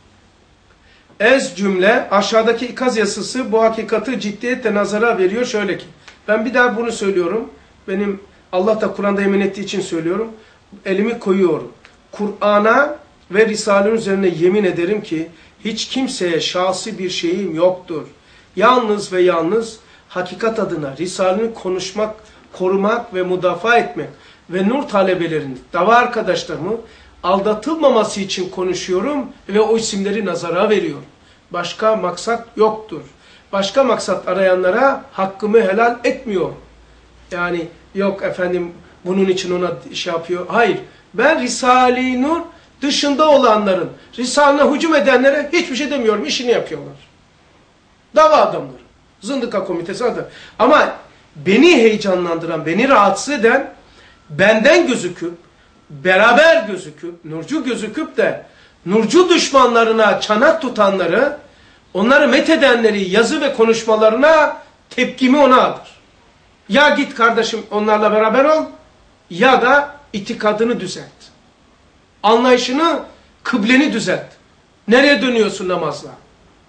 Ez cümle aşağıdaki ikaz yasası bu hakikati ciddiyetle nazara veriyor şöyle ki. Ben bir daha bunu söylüyorum. Benim Allah da Kur'an'da emin ettiği için söylüyorum. Elimi koyuyorum. Kur'an'a ve Risale'nin üzerine yemin ederim ki hiç kimseye şahsi bir şeyim yoktur. Yalnız ve yalnız hakikat adına Risale'ni konuşmak, korumak ve müdafaa etmek ve nur talebelerinin, dava arkadaşlarımı aldatılmaması için konuşuyorum ve o isimleri nazara veriyorum. Başka maksat yoktur. Başka maksat arayanlara hakkımı helal etmiyor. Yani yok efendim bunun için ona şey yapıyor. Hayır. Ben Risale-i Nur dışında olanların, Risale'ne hücum edenlere hiçbir şey demiyorum. İşini yapıyorlar. Dava adamları. Zındıka komitesi adı. Ama beni heyecanlandıran, beni rahatsız eden benden gözüküp, beraber gözüküp, nurcu gözüküp de nurcu düşmanlarına çanak tutanları, onları methedenleri yazı ve konuşmalarına tepkimi onadır. Ya git kardeşim onlarla beraber ol ya da itikadını düzelt. Anlayışını, kıbleni düzelt. Nereye dönüyorsun namazla?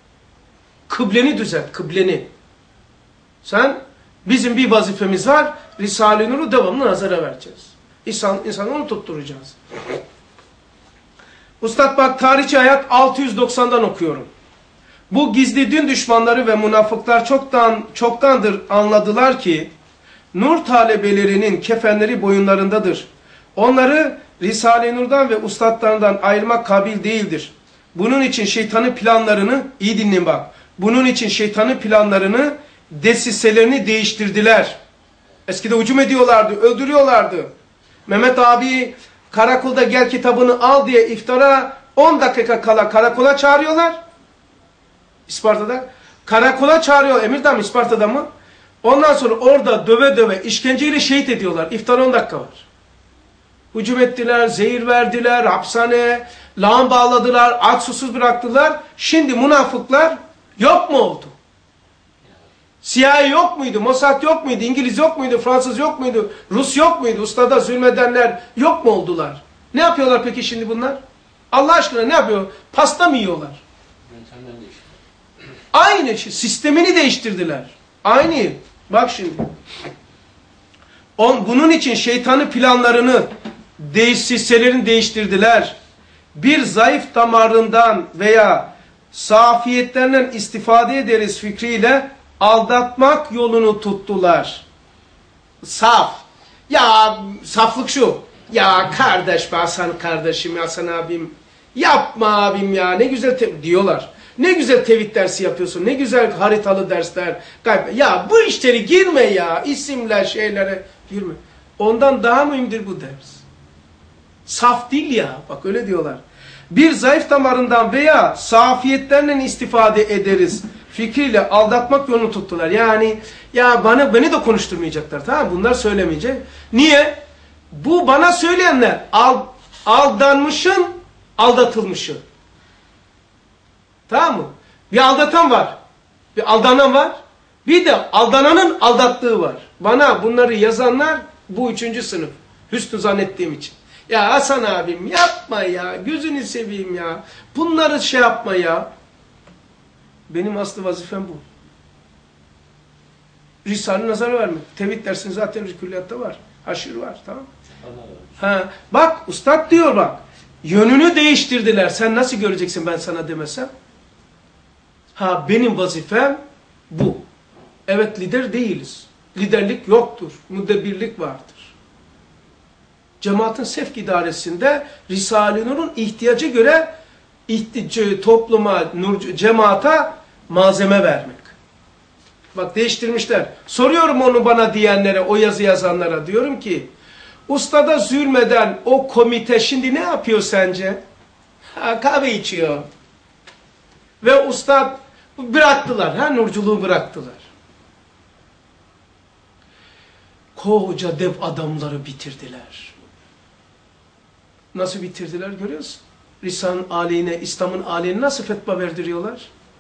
Kıbleni düzelt, kıbleni. Sen, bizim bir vazifemiz var. Risale-i Nur'u devamlı nazara vereceğiz. İnsan, insanı onu tutturacağız. Ustad bak, tarihçi hayat altı yüz doksandan okuyorum. Bu gizli din düşmanları ve münafıklar çoktan çoktandır anladılar ki nur talebelerinin kefenleri boyunlarındadır. Onları Risale-i Nur'dan ve ustadlarından ayırmak kabil değildir. Bunun için şeytanın planlarını, iyi dinleyin bak, bunun için şeytanın planlarını, desiselerini değiştirdiler. Eskide hücum ediyorlardı, öldürüyorlardı. Mehmet abi karakolda gel kitabını al diye iftara on dakika kala karakola çağırıyorlar. İsparta'da. Karakola çağırıyor. Emirdağ mı, İsparta'da mı? Ondan sonra orada döve döve işkenceyle şehit ediyorlar. İftar on dakika var. Hücum ettiler, zehir verdiler, hapishaneye lağım bağladılar, aç susuz bıraktılar. Şimdi münafıklar yok mu oldu? C I A yok muydu? Mossad yok muydu? İngiliz yok muydu? Fransız yok muydu? Rus yok muydu? Ustada zulmedenler yok mu oldular? Ne yapıyorlar peki şimdi bunlar? Allah aşkına ne yapıyor? Pasta mı yiyorlar? Aynı şey. Sistemini değiştirdiler. Aynı. Bak şimdi. On, bunun için şeytanın planlarını, hisselerini değiştirdiler. Bir zayıf damarından veya safiyetlerinden istifade ederiz fikriyle aldatmak yolunu tuttular. Saf. Ya saflık şu. Ya kardeş be Hasan kardeşim, Hasan abim. Yapma abim ya, ne güzel diyorlar. Ne güzel tevhid dersi yapıyorsun. Ne güzel haritalı dersler. Ya bu işleri girme ya. İsimler şeylere girme. Ondan daha mühimdir bu ders. Saf değil ya. Bak öyle diyorlar. Bir zayıf damarından veya safiyetlerinden istifade ederiz fikriyle aldatmak yolunu tuttular. Yani ya bana beni de konuşturmayacaklar. Tamam mı? Bunlar söylemeyecek. Niye? Bu bana söyleyenler al, aldanmışın, aldatılmışı. Tamam mı? Bir aldatan var. Bir aldanan var. Bir de aldananın aldattığı var. Bana bunları yazanlar bu üçüncü sınıf. Hüsnü zannettiğim için. Ya Hasan abim yapma ya. Gözünü seveyim ya. Bunları şey yapma ya. Benim aslı vazifem bu. Risale-i nazara vermek. Tevhid dersinin zaten külliyatta var. Haşir var. Tamam. Ha, bak ustad diyor bak. Yönünü değiştirdiler. Sen nasıl göreceksin ben sana demesem? Ha benim vazifem bu. Evet lider değiliz. Liderlik yoktur. Müdebbirlik vardır. Cemaatin sevk idaresinde Risale-i Nur'un ihtiyaca göre ihtiyac, topluma, nur, cemaata malzeme vermek. Bak değiştirmişler. Soruyorum onu bana diyenlere, o yazı yazanlara diyorum ki ustada zulmeden o komite şimdi ne yapıyor sence? Ha, kahve içiyor. Ve ustad bıraktılar. Ha, nurculuğu bıraktılar. Koca dev adamları bitirdiler. Nasıl bitirdiler görüyorsun? Risale'nin aleyhine, İslam'ın aleyhine nasıl fetva verdiriyorlar?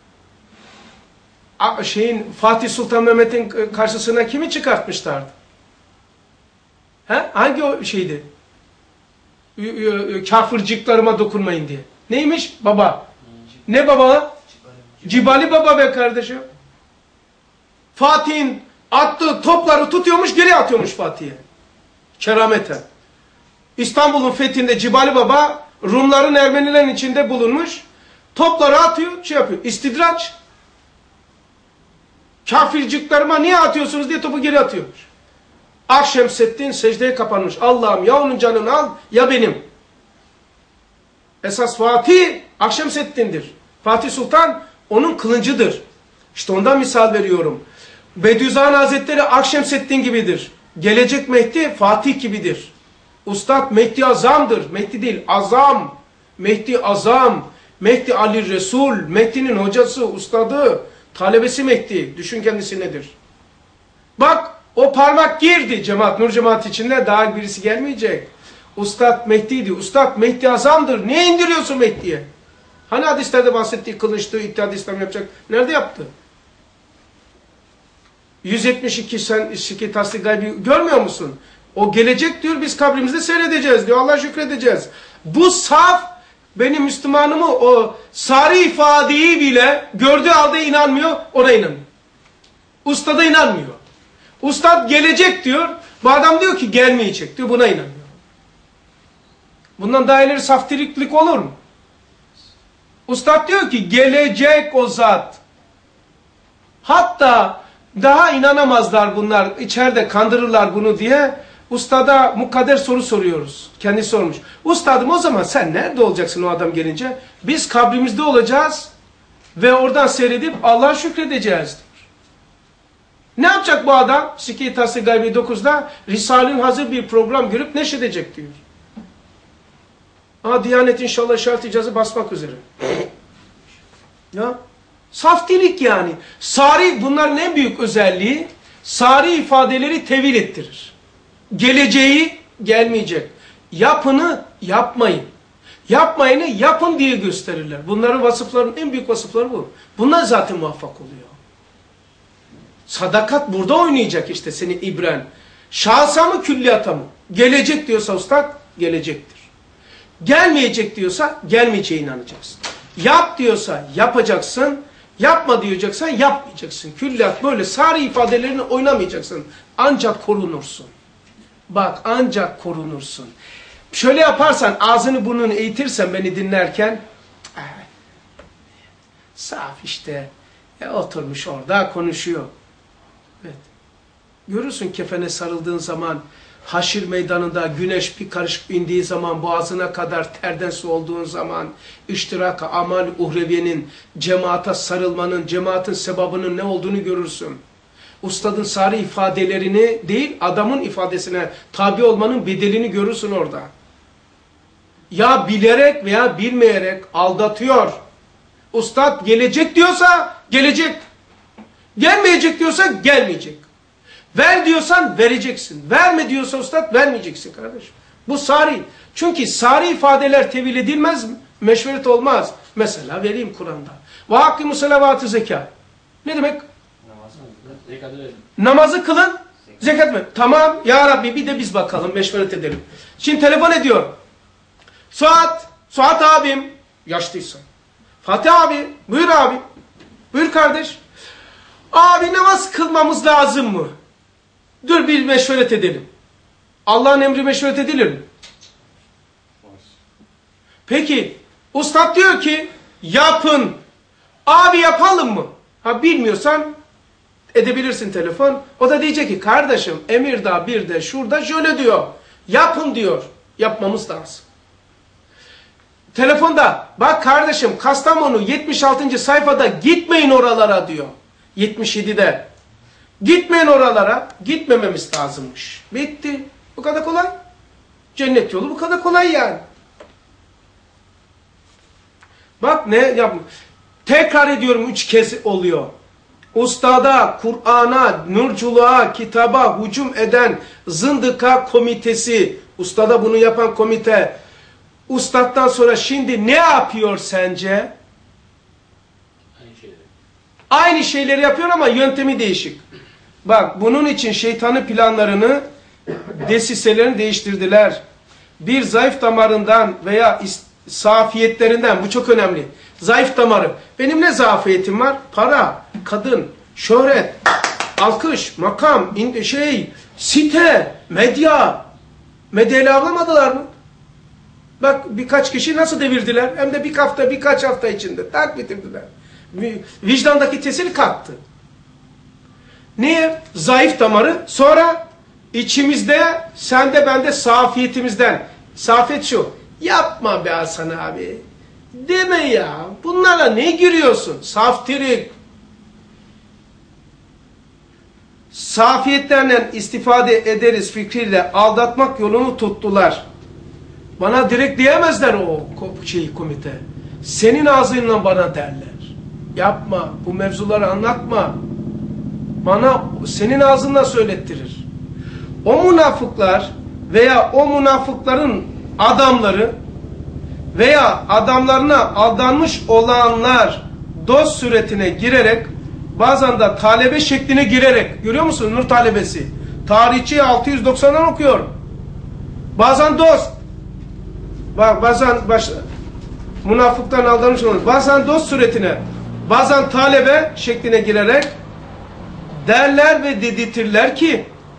Şeyin, Fatih Sultan Mehmet'in karşısına kimi çıkartmışlardı? He? Hangi o şeydi? Kafirciklarıma dokunmayın diye. Neymiş? Baba. Ne baba? Cibali Baba be kardeşim. Fatih'in attığı topları tutuyormuş, geri atıyormuş Fatih'e. Keramete. İstanbul'un fethinde Cibali Baba Rumların, Ermenilerin içinde bulunmuş. Topları atıyor, şey yapıyor. İstidraç. Kafirciklerime niye atıyorsunuz diye topu geri atıyormuş. Akşemseddin secdeye kapanmış. Allah'ım ya onun canını al ya benim. Esas Fatih Akşemseddin'dir. Fatih Sultan onun kılıncıdır. İşte ondan misal veriyorum. Bediüzzaman Hazretleri Akşemseddin gibidir. Gelecek Mehdi Fatih gibidir. Ustad Mehdi Azam'dır. Mehdi değil, Azam. Mehdi Azam. Mehdi Ali Resul. Mehdi'nin hocası, ustadı, talebesi Mehdi. Düşün kendisi nedir? Bak o parmak girdi cemaat, Nur Cemaat içinde daha birisi gelmeyecek. Ustad Mehdi'ydi. Ustad Mehdi Azam'dır. Niye indiriyorsun Mehdi'ye? Hani hadislerde bahsettiği kılıçtı, İttihad-ı İslam yapacak. Nerede yaptı? yüz yetmiş iki sen iki tasdik gaybi görmüyor musun? O gelecek diyor, biz kabrimizde seyredeceğiz diyor. Allah şükredeceğiz. Bu saf benim Müslümanımı o sarı ifadeyi bile gördüğü halde inanmıyor, ona inanmıyor. Ustada inanmıyor. Ustad gelecek diyor. Bu adam diyor ki gelmeyecek diyor, buna inanıyor. Bundan daha ileri saftiriklik olur mu? Ustad diyor ki gelecek o zat. Hatta daha inanamazlar bunlar, içeride kandırırlar bunu diye ustada mukadder soru soruyoruz. Kendisi sormuş. Ustadım, o zaman sen nerede olacaksın o adam gelince? Biz kabrimizde olacağız ve oradan seyredip Allah'a şükredeceğiz diyor. Ne yapacak bu adam? Sikî-i Gaybi dokuzda Risale'nin hazır bir program görüp neşredecek diyor. Aa, Diyanet inşallah işaret icazı basmak üzere. Ya, saftirik yani. Sari, bunların en büyük özelliği, sari ifadeleri tevil ettirir. Geleceği gelmeyecek. Yapını yapmayın. Yapmayını yapın diye gösterirler. Bunların vasıflarının en büyük vasıfları bu. Bunlar zaten muvaffak oluyor. Sadakat burada oynayacak işte senin ibren. Şahsa mı külliyata mı? Gelecek diyorsa ustad, gelecektir. Gelmeyecek diyorsa gelmeyeceğine inanacaksın. Yap diyorsa yapacaksın. Yapma diyeceksen yapmayacaksın. Külliyat böyle sari ifadelerini oynamayacaksın. Ancak korunursun. Bak, ancak korunursun. Şöyle yaparsan, ağzını burnunu eğitirsen beni dinlerken, saf işte e, oturmuş orada konuşuyor. Evet. Görürsün kefene sarıldığın zaman, haşir meydanında güneş bir karış indiği zaman, boğazına kadar terden su olduğun zaman, iştiraka amal uhreviyenin, cemaata sarılmanın, cemaatin sebabının ne olduğunu görürsün. Ustadın sari ifadelerini değil, adamın ifadesine tabi olmanın bedelini görürsün orada. Ya bilerek veya bilmeyerek aldatıyor. Ustad gelecek diyorsa gelecek. Gelmeyecek diyorsa gelmeyecek. Ver diyorsan vereceksin. Verme diyorsa ustad vermeyeceksin kardeşim. Bu sari. Çünkü sari ifadeler tevil edilmez, meşveret olmaz. Mesela vereyim Kur'an'da. Ve hakkimu salavatı zeka. Ne demek? Namazı kılın, zekat mı? Tamam ya Rabbi, bir de biz bakalım, meşveret edelim. Şimdi telefon ediyor. Suat, Suat abim, yaşlıysa. Fatih abi, buyur abi. Buyur kardeş. Abi, namaz kılmamız lazım mı? Dur bir meşveret edelim. Allah'ın emri meşveret edilir mi? Peki, ustad diyor ki yapın. Abi yapalım mı? Ha, bilmiyorsan edebilirsin telefon. O da diyecek ki kardeşim Emirdağ bir de şurada şöyle diyor. Yapın diyor. Yapmamız lazım. Telefonda bak kardeşim Kastamonu yetmiş altıncı sayfada gitmeyin oralara diyor. yetmiş yedide. Gitmeyin oralara. Gitmememiz lazımmış. Bitti. Bu kadar kolay. Cennet yolu bu kadar kolay yani. Bak ne yapmış. Tekrar ediyorum, üç kez oluyor. Ustada, Kur'an'a, nurculuğa, kitaba hücum eden zındıka komitesi, ustada bunu yapan komite, ustadtan sonra şimdi ne yapıyor sence? Aynı şeyleri. Aynı şeyleri yapıyor ama yöntemi değişik. Bak, bunun için şeytanın planlarını, desiselerini değiştirdiler. Bir zayıf damarından veya safiyetlerinden, bu çok önemli. Zayıf damarı. Benim ne zafiyetim var? Para, kadın, şöhret, alkış, makam, şey, site, medya. Medyayla avlamadılar mı? Bak birkaç kişi nasıl devirdiler? Hem de bir hafta, birkaç hafta içinde. Tak bitirdiler. Vicdandaki tesir kalktı. Niye? Zayıf damarı. Sonra içimizde, sende bende safiyetimizden. Safiyet şu. Yapma be Hasan abi. Deme ya. Bunlara ne giriyorsun? Saftirik. Safiyetlerden istifade ederiz fikriyle aldatmak yolunu tuttular. Bana direkt diyemezler o şey, komite. Senin ağzınla bana derler. Yapma. Bu mevzuları anlatma. Bana senin ağzından söylettirir. O münafıklar veya o münafıkların adamları veya adamlarına aldanmış olanlar dost suretine girerek, bazen de talebe şekline girerek, görüyor musun nur talebesi? Tarihçi altı yüz doksandan okuyor. Bazen dost, bak bazen baş, münafıktan aldanmış olanlar, bazen dost suretine, bazen talebe şekline girerek derler ve dedirtirler ki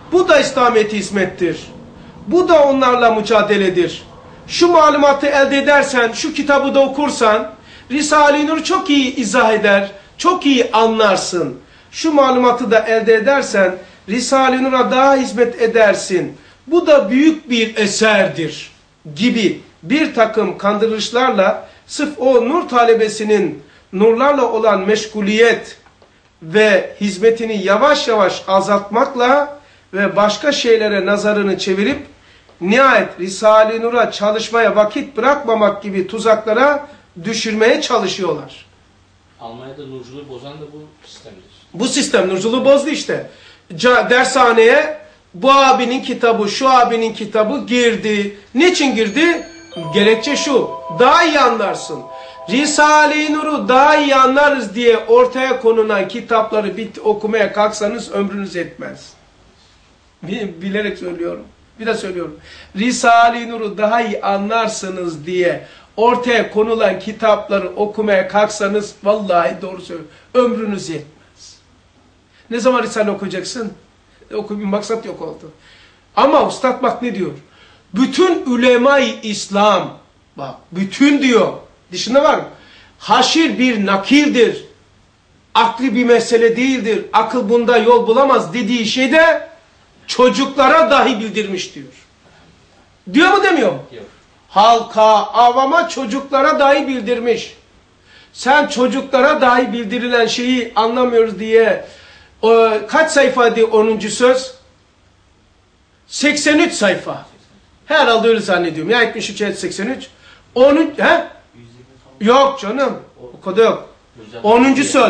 Bu da İslamiyet'e hizmettir. Bu da onlarla mücadeledir. Şu malumatı elde edersen, şu kitabı da okursan, Risale-i Nur çok iyi izah eder, çok iyi anlarsın. Şu malumatı da elde edersen, Risale-i Nur'a daha hizmet edersin. Bu da büyük bir eserdir gibi bir takım kandırışlarla sırf o nur talebesinin nurlarla olan meşguliyet ve hizmetini yavaş yavaş azaltmakla ve başka şeylere nazarını çevirip nihayet Risale-i Nur'a çalışmaya vakit bırakmamak gibi tuzaklara düşürmeye çalışıyorlar. Almanya'da nurculuğu bozan da bu sistemdir. Bu sistem nurculuğu bozdu işte. Dershaneye bu abinin kitabı, şu abinin kitabı girdi. Niçin girdi? Gerekçe şu, daha iyi anlarsın. Risale-i Nur'u daha iyi anlarız diye ortaya konulan kitapları bit okumaya kalksanız ömrünüz yetmez. Bilerek söylüyorum. Bir de söylüyorum. Risale-i Nur'u daha iyi anlarsınız diye ortaya konulan kitapları okumaya kalksanız vallahi doğru söylüyorum. Ömrünüz yetmez. Ne zaman Risale okuyacaksın? Oku bir maksat yok oldu. Ama Üstad bak ne diyor? Bütün ulema-i İslam, bak bütün diyor, dışında var mı? Haşir bir nakildir. Akli bir mesele değildir. Akıl bunda yol bulamaz dediği şeyde çocuklara dahi bildirmiş diyor. Diyor mu demiyor mu? Yok. Halka, avama, çocuklara dahi bildirmiş. Sen çocuklara dahi bildirilen şeyi anlamıyoruz diye o, kaç sayfaydı onuncu söz? seksen üç sayfa. Herhalde öyle zannediyorum. Ya yetmiş üç, seksen üç. on üç, he? Yok canım. O kadar yok. onuncu söz.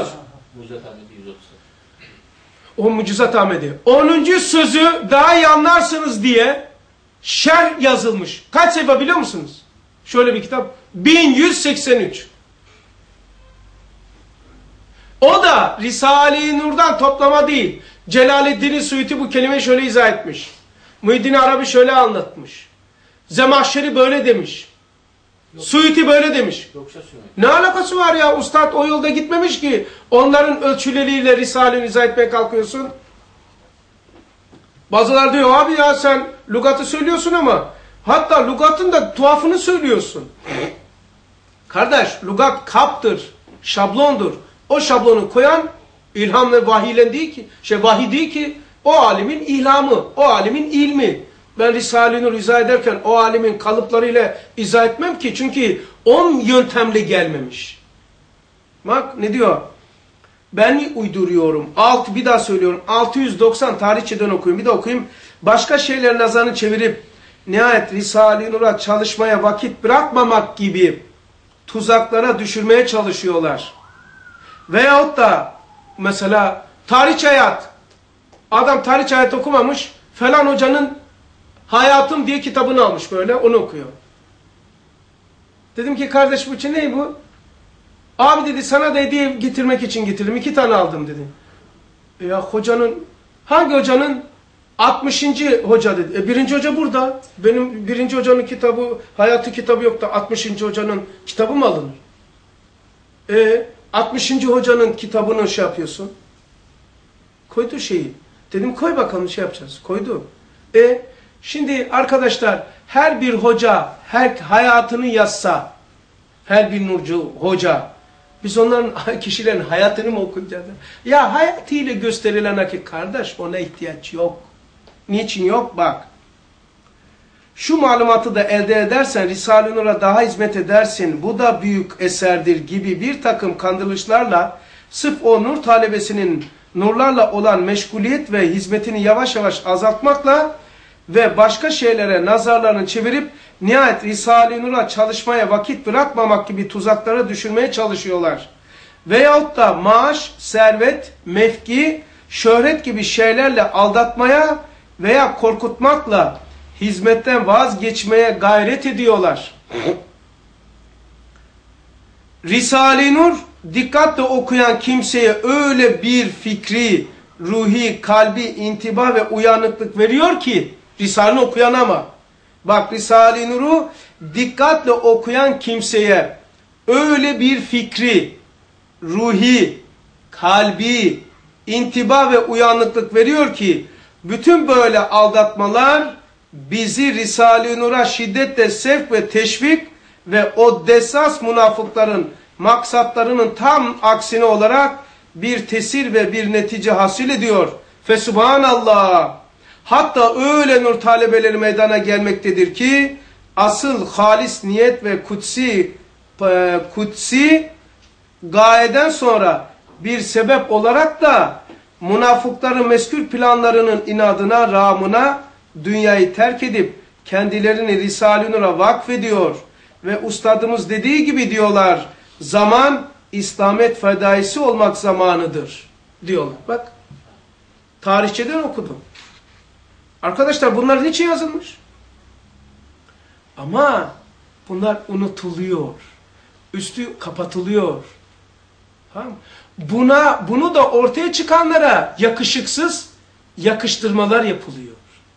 O Mucizat Ahmedi. onuncu sözü daha iyi anlarsınız diye şerh yazılmış. Kaç sayfa biliyor musunuz? Şöyle bir kitap. bin yüz seksen üç. O da Risale-i Nur'dan toplama değil. Celaleddin Suyuti bu kelimeyi şöyle izah etmiş. Muhyiddin Arabi şöyle anlatmış. Zemahşeri böyle demiş. Yok. Suyuti böyle demiş. Yoksa ne alakası var ya? Ustad o yolda gitmemiş ki. Onların ölçüleriyle Risale'yi izah etmeye kalkıyorsun. Bazılar diyor abi ya sen lügatı söylüyorsun ama hatta lügatın da tuhafını söylüyorsun. Kardeş lügat kaptır, şablondur. O şablonu koyan ilham ve vahiyle değil ki, şey vahiy değil ki, o alimin ilhamı, o alimin ilmi. Ben Risale-i Nur izah ederken o alimin kalıplarıyla izah etmem ki. Çünkü on yöntemle gelmemiş. Bak ne diyor? Ben uyduruyorum. Alt, bir daha söylüyorum. altı yüz doksan tarihçeden okuyayım. Bir de okuyayım. Başka şeyler nazarını çevirip nihayet Risale-i Nur'a çalışmaya vakit bırakmamak gibi tuzaklara düşürmeye çalışıyorlar. Veyahut da mesela tarih hayat. Adam tarih hayat okumamış. Falan hocanın Hayatım diye kitabını almış böyle. Onu okuyor. Dedim ki kardeş bu için ne bu? Abi dedi sana da hediye getirmek için getirdim. İki tane aldım dedi. E ya hocanın hangi hocanın? altmışıncı hoca dedi. E birinci hoca burada. Benim birinci hocanın kitabı, hayatı kitabı yok da altmışıncı hocanın kitabı mı alınır? E altmışıncı hocanın kitabını şey yapıyorsun. Koydu şeyi. Dedim koy bakalım şey yapacağız. Koydu. E şimdi arkadaşlar her bir hoca her hayatını yazsa, her bir nurcu hoca, biz onların kişilerin hayatını mı okuyacağız? Ya hayatıyla gösterilen hakikat kardeş ona ihtiyaç yok. Niçin yok? Bak. Şu malumatı da elde edersen Risale-i Nur'a daha hizmet edersin. Bu da büyük eserdir gibi bir takım kandırılışlarla sırf o nur talebesinin nurlarla olan meşguliyet ve hizmetini yavaş yavaş azaltmakla ve başka şeylere nazarlarını çevirip nihayet Risale-i Nur'a çalışmaya vakit bırakmamak gibi tuzaklara düşürmeye çalışıyorlar. Veyahut da maaş, servet, mevki, şöhret gibi şeylerle aldatmaya veya korkutmakla hizmetten vazgeçmeye gayret ediyorlar. Risale-i Nur dikkatle okuyan kimseye öyle bir fikri, ruhi, kalbi, intiba ve uyanıklık veriyor ki Risale-i Nur okuyan ama bak Risale-i Nur'u dikkatle okuyan kimseye öyle bir fikri, ruhi, kalbi, intiba ve uyanıklık veriyor ki Bütün böyle aldatmalar bizi Risale-i Nur'a şiddetle sevk ve teşvik ve o desas münafıkların maksatlarının tam aksine olarak bir tesir ve bir netice hasıl ediyor. Fesubhanallah. Hatta öyle nur talebeleri meydana gelmektedir ki asıl halis niyet ve kutsi e, kutsi gayeden sonra bir sebep olarak da münafıkların meskul planlarının inadına, rağmına dünyayı terk edip kendilerini Risale-i Nur'a vakfediyor ve ustadımız dediği gibi diyorlar, zaman İslamiyet fedaisi olmak zamanıdır diyorlar. Bak, tarihçeden okudum. Arkadaşlar bunlar niçin yazılmış? Ama bunlar unutuluyor. Üstü kapatılıyor. Tamam. Buna, bunu da ortaya çıkanlara yakışıksız yakıştırmalar yapılıyor.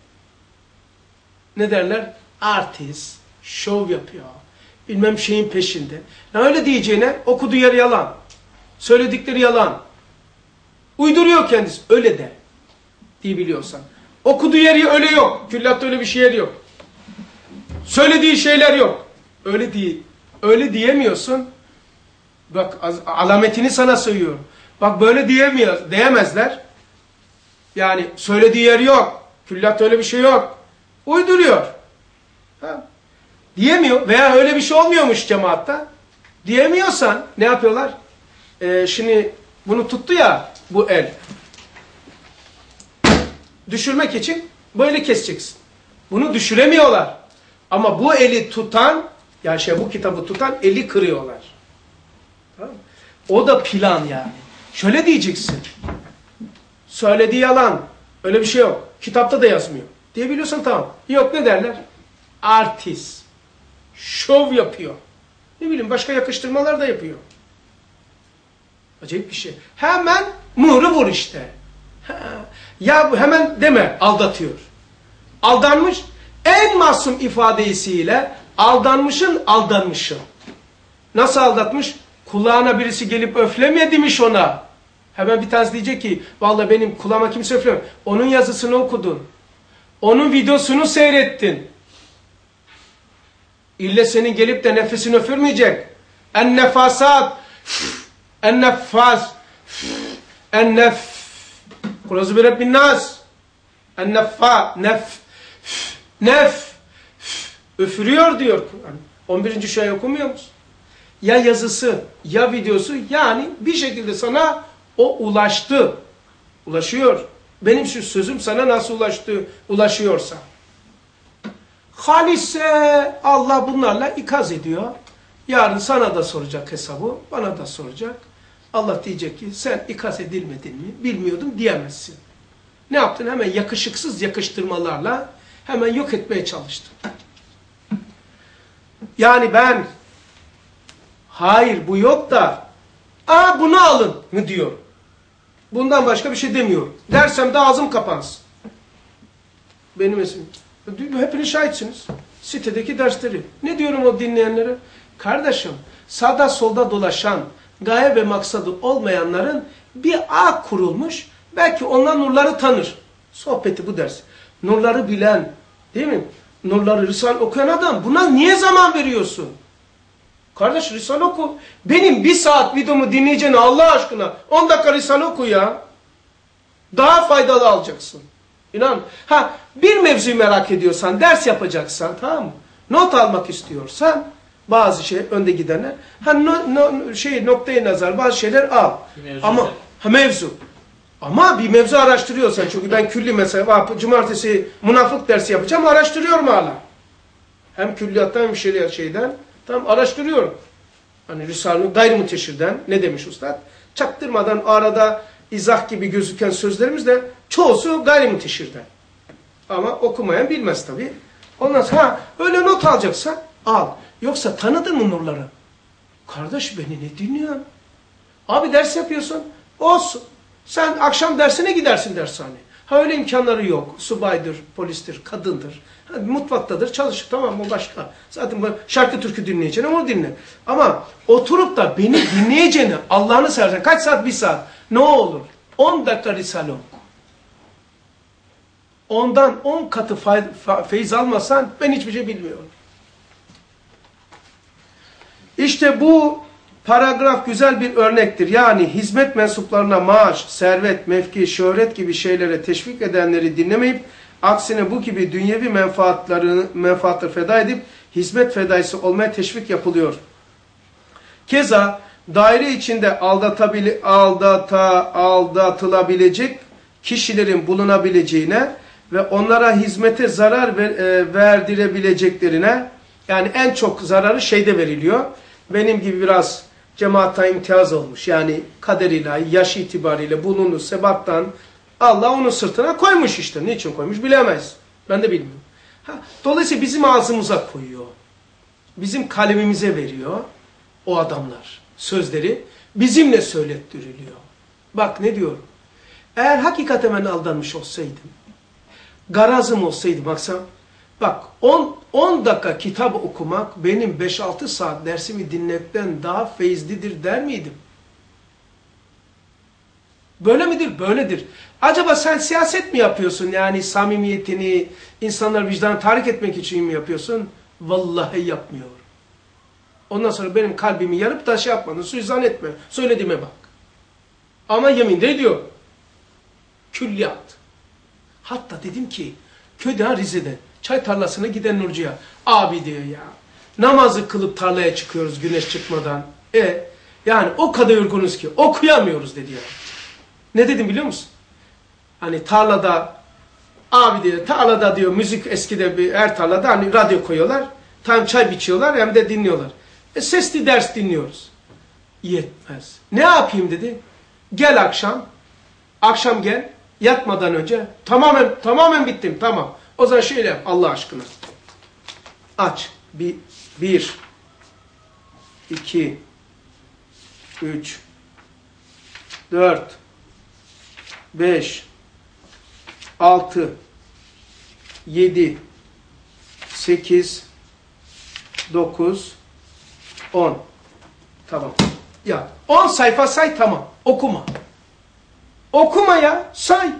Ne derler? Artist, şov yapıyor. Bilmem şeyin peşinde. Ya öyle diyeceğine okuduğu yer yalan. Söyledikleri yalan. Uyduruyor kendisi. Öyle de. Diye biliyorsan. Okuduğu yeri öyle yok. Küllatta öyle bir şey yok. Söylediği şeyler yok. Öyle değil. Öyle diyemiyorsun. Bak alametini sana söylüyorum. Bak böyle diyemiyor, diyemezler. Yani söylediği yer yok. Küllatta öyle bir şey yok. Uyduruyor. Ha. Diyemiyor veya öyle bir şey olmuyormuş cemaatta. Diyemiyorsan ne yapıyorlar? Ee, şimdi bunu tuttu ya bu el. Düşürmek için böyle keseceksin. Bunu düşüremiyorlar. Ama bu eli tutan, yani şey bu kitabı tutan eli kırıyorlar. Tamam mı? O da plan yani. Şöyle diyeceksin. Söylediği yalan. Öyle bir şey yok. Kitapta da yazmıyor. Diyebiliyorsan tamam. Yok ne derler? Artist. Şov yapıyor. Ne bileyim başka yakıştırmalar da yapıyor. Acayip bir şey. Hemen muhru vur işte. Ha. Ya hemen deme aldatıyor. Aldanmış en masum ifadesiyle aldanmışın aldanmışı. Nasıl aldatmış? Kulağına birisi gelip öflemedimiş ona. Hemen bir tanesi diyecek ki vallahi benim kulağıma kimse öflemiyor. Onun yazısını okudun. Onun videosunu seyrettin. İlle senin gelip de nefesini öfürmeyecek. En nefasat en nefas en nef Kurazu bir Rabbin nas en nefa nef nef üfürüyor diyor Kur'an. on birinci şurayı okumuyor musun? Ya yazısı ya videosu yani bir şekilde sana o ulaştı. Ulaşıyor. Benim şu sözüm sana nasıl ulaştı, ulaşıyorsa. Halisse Allah bunlarla ikaz ediyor. Yarın sana da soracak hesabı, bana da soracak. Allah diyecek ki sen ikaz edilmedin mi? Bilmiyordum diyemezsin. Ne yaptın? Hemen yakışıksız yakıştırmalarla hemen yok etmeye çalıştın. Yani ben hayır bu yok da aa bunu alın mı diyor. Bundan başka bir şey demiyor. Dersem de ağzım kapansın. Benim esim. Hepiniz şahitsiniz. Sitedeki dersleri. Ne diyorum o dinleyenlere? Kardeşim sağda solda dolaşan gaye ve maksadı olmayanların bir ağ kurulmuş. Belki onlar nurları tanır. Sohbeti bu ders. Nurları bilen değil mi? Nurları Risale okuyan adam buna niye zaman veriyorsun? Kardeş Risale oku. Benim bir saat videomu dinleyeceğine Allah aşkına on dakika Risale oku ya. Daha faydalı alacaksın. İnan. Ha bir mevzuyu merak ediyorsan, ders yapacaksan tamam mı? Not almak istiyorsan bazı şey önde gidenler. Ha no, no, şey noktaya nazar bazı şeyler al. Ama ha, mevzu. Ama bir mevzu araştırıyorsan çünkü ben külli mesela cumartesi münafık dersi yapacağım araştırıyorum hala. Hem külliyattan hem şeyler şeyden tam araştırıyorum. Hani Risale-i Gayr-Müteşir'den ne demiş ustad? Çaktırmadan arada izah gibi gözüken sözlerimiz de çoğusu gayrimüteşirden. Ama okumayan bilmez tabii. Ondan sonra ha, öyle not alacaksan al. Yoksa tanıdın mı nurları? Kardeş beni ne dinliyorsun? Abi ders yapıyorsun. Olsun. Sen akşam dersine gidersin dershane. Ha öyle imkanları yok. Subaydır, polistir, kadındır. Ha, mutfaktadır, çalışır. Tamam o başka. Zaten şarkı türkü dinleyeceğine onu dinle. Ama oturup da beni dinleyeceğine Allah'ını seversen kaç saat? Bir saat. Ne olur? on dakika Risale oku. ondan on katı feyiz almasan ben hiçbir şey bilmiyorum. İşte bu paragraf güzel bir örnektir. Yani hizmet mensuplarına maaş, servet, mevki, şöhret gibi şeylere teşvik edenleri dinlemeyip aksine bu gibi dünyevi menfaatları, menfaatları feda edip hizmet fedaisi olmaya teşvik yapılıyor. Keza daire içinde aldatabili, aldata, aldatılabilecek kişilerin bulunabileceğine ve onlara hizmete zarar ver, e, verdirebileceklerine, yani en çok zararı şeyde veriliyor. Benim gibi biraz cemaata imtiyaz olmuş. Yani kaderiyle, yaş itibariyle bulunduğu sebattan Allah onun sırtına koymuş işte. Niçin koymuş bilemez. Ben de bilmiyorum. Ha, dolayısıyla bizim ağzımıza koyuyor. Bizim kalemimize veriyor o adamlar sözleri. Bizimle söylettiriliyor. Bak ne diyorum. Eğer hakikaten ben aldanmış olsaydım, garazım olsaydı baksam, bak on dakika kitap okumak benim beş altı saat dersimi dinlemekten daha feyizlidir der miydim? Böyle midir? Böyledir. Acaba sen siyaset mi yapıyorsun? Yani samimiyetini, insanlar vicdanı tahrik etmek için mi yapıyorsun? Vallahi yapmıyor. Ondan sonra benim kalbimi yarıp da şey yapmadın, suizan etme. Söylediğime bak. Ama yemin de ediyor. Külliyat. Hatta dedim ki, köyden Rize'den, çay tarlasına giden Nurcu'ya, abi diyor ya, namazı kılıp tarlaya çıkıyoruz güneş çıkmadan. E yani o kadar yorgunuz ki okuyamıyoruz dedi ya. Ne dedim biliyor musun? Hani tarlada, abi diyor, tarlada diyor, müzik eskide bir her tarlada hani radyo koyuyorlar. Tam çay biçiyorlar hem de dinliyorlar. E sesli ders dinliyoruz. Yetmez. Ne yapayım dedi. Gel akşam, akşam gel, yatmadan önce, tamamen tamamen bittim, tamam. O zaman şöyle yap, Allah aşkına. Aç. Bir, bir, iki, üç, dört, beş, altı, yedi, sekiz, dokuz, on. Tamam. Ya on sayfa say, tamam. Okuma. Okuma ya. Say.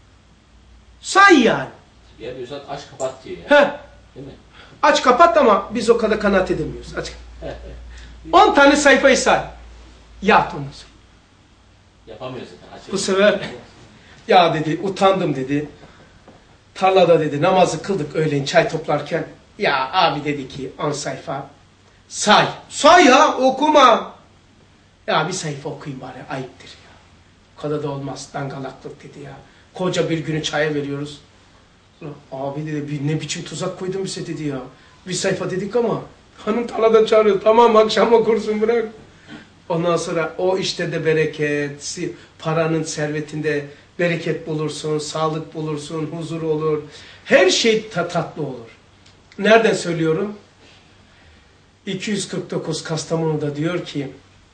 Say yani. Ya diyorsan aç kapat diyor ya. Heh. Değil mi? Aç kapat ama biz o kadar kanaat edemiyoruz. Aç. Evet, on tane sayfayı say. Yat onu. Yapamıyor zaten. Aç Bu sefer ya dedi, utandım dedi. Tarlada dedi, namazı kıldık öğleyin çay toplarken. Ya abi dedi ki on sayfa. Say. Say ya, okuma. Ya bir sayfa okuyayım bari, ayıptır ya. O kadar da olmaz, dangalaklık dedi ya. Koca bir günü çaya veriyoruz. Abi dedi, bir, ne biçim tuzak koydun bize dedi ya. Bir sayfa dedik ama hanım tarladan çağırıyor. Tamam akşam okursun, bırak. Ondan sonra o işte de bereket, paranın, servetinde bereket bulursun, sağlık bulursun, huzur olur. Her şey tatlı olur. Nereden söylüyorum? iki yüz kırk dokuz Kastamonu'da diyor ki,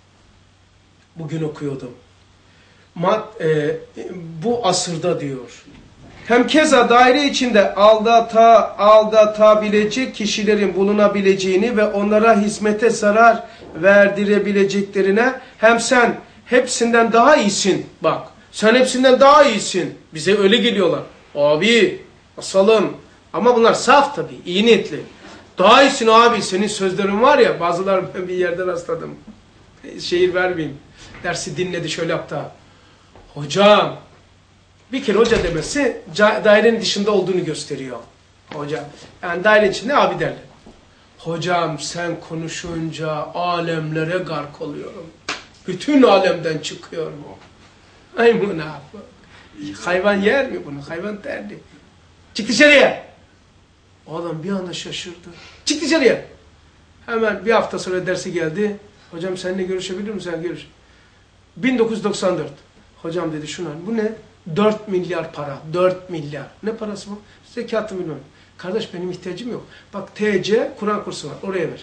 bugün okuyordum. Mat, e, bu asırda diyor. Hem keza daire içinde aldata, aldatabilecek kişilerin bulunabileceğini ve onlara hizmete zarar verdirebileceklerine, hem sen hepsinden daha iyisin. Bak, sen hepsinden daha iyisin. Bize öyle geliyorlar. Abi, asalım. Ama bunlar saf tabii, iyi niyetli. Daha iyisin abi, senin sözlerin var ya, bazıları ben bir yerde rastladım. Şehir vermeyeyim. Dersi dinledi, şöyle yaptı. Hocam, bir kere hoca demesi dairenin dışında olduğunu gösteriyor. Hoca, yani dairenin içinde abi derler. Hocam sen konuşunca alemlere gark oluyorum. Bütün alemden çıkıyorum. Ay münafık. Hayvan yer mi bunu? Hayvan derdi. Çık dışarıya. O adam bir anda şaşırdı. Çık dışarıya. Hemen bir hafta sonra dersi geldi. Hocam seninle görüşebilir miyim? Sen görüş. bin dokuz yüz doksan dört. Hocam dedi şuna. Bu ne? dört milyar para. dört milyar. Ne parası bu? Zekatı bilmem. Kardeş benim ihtiyacım yok. Bak T C Kur'an kursu var. Oraya ver.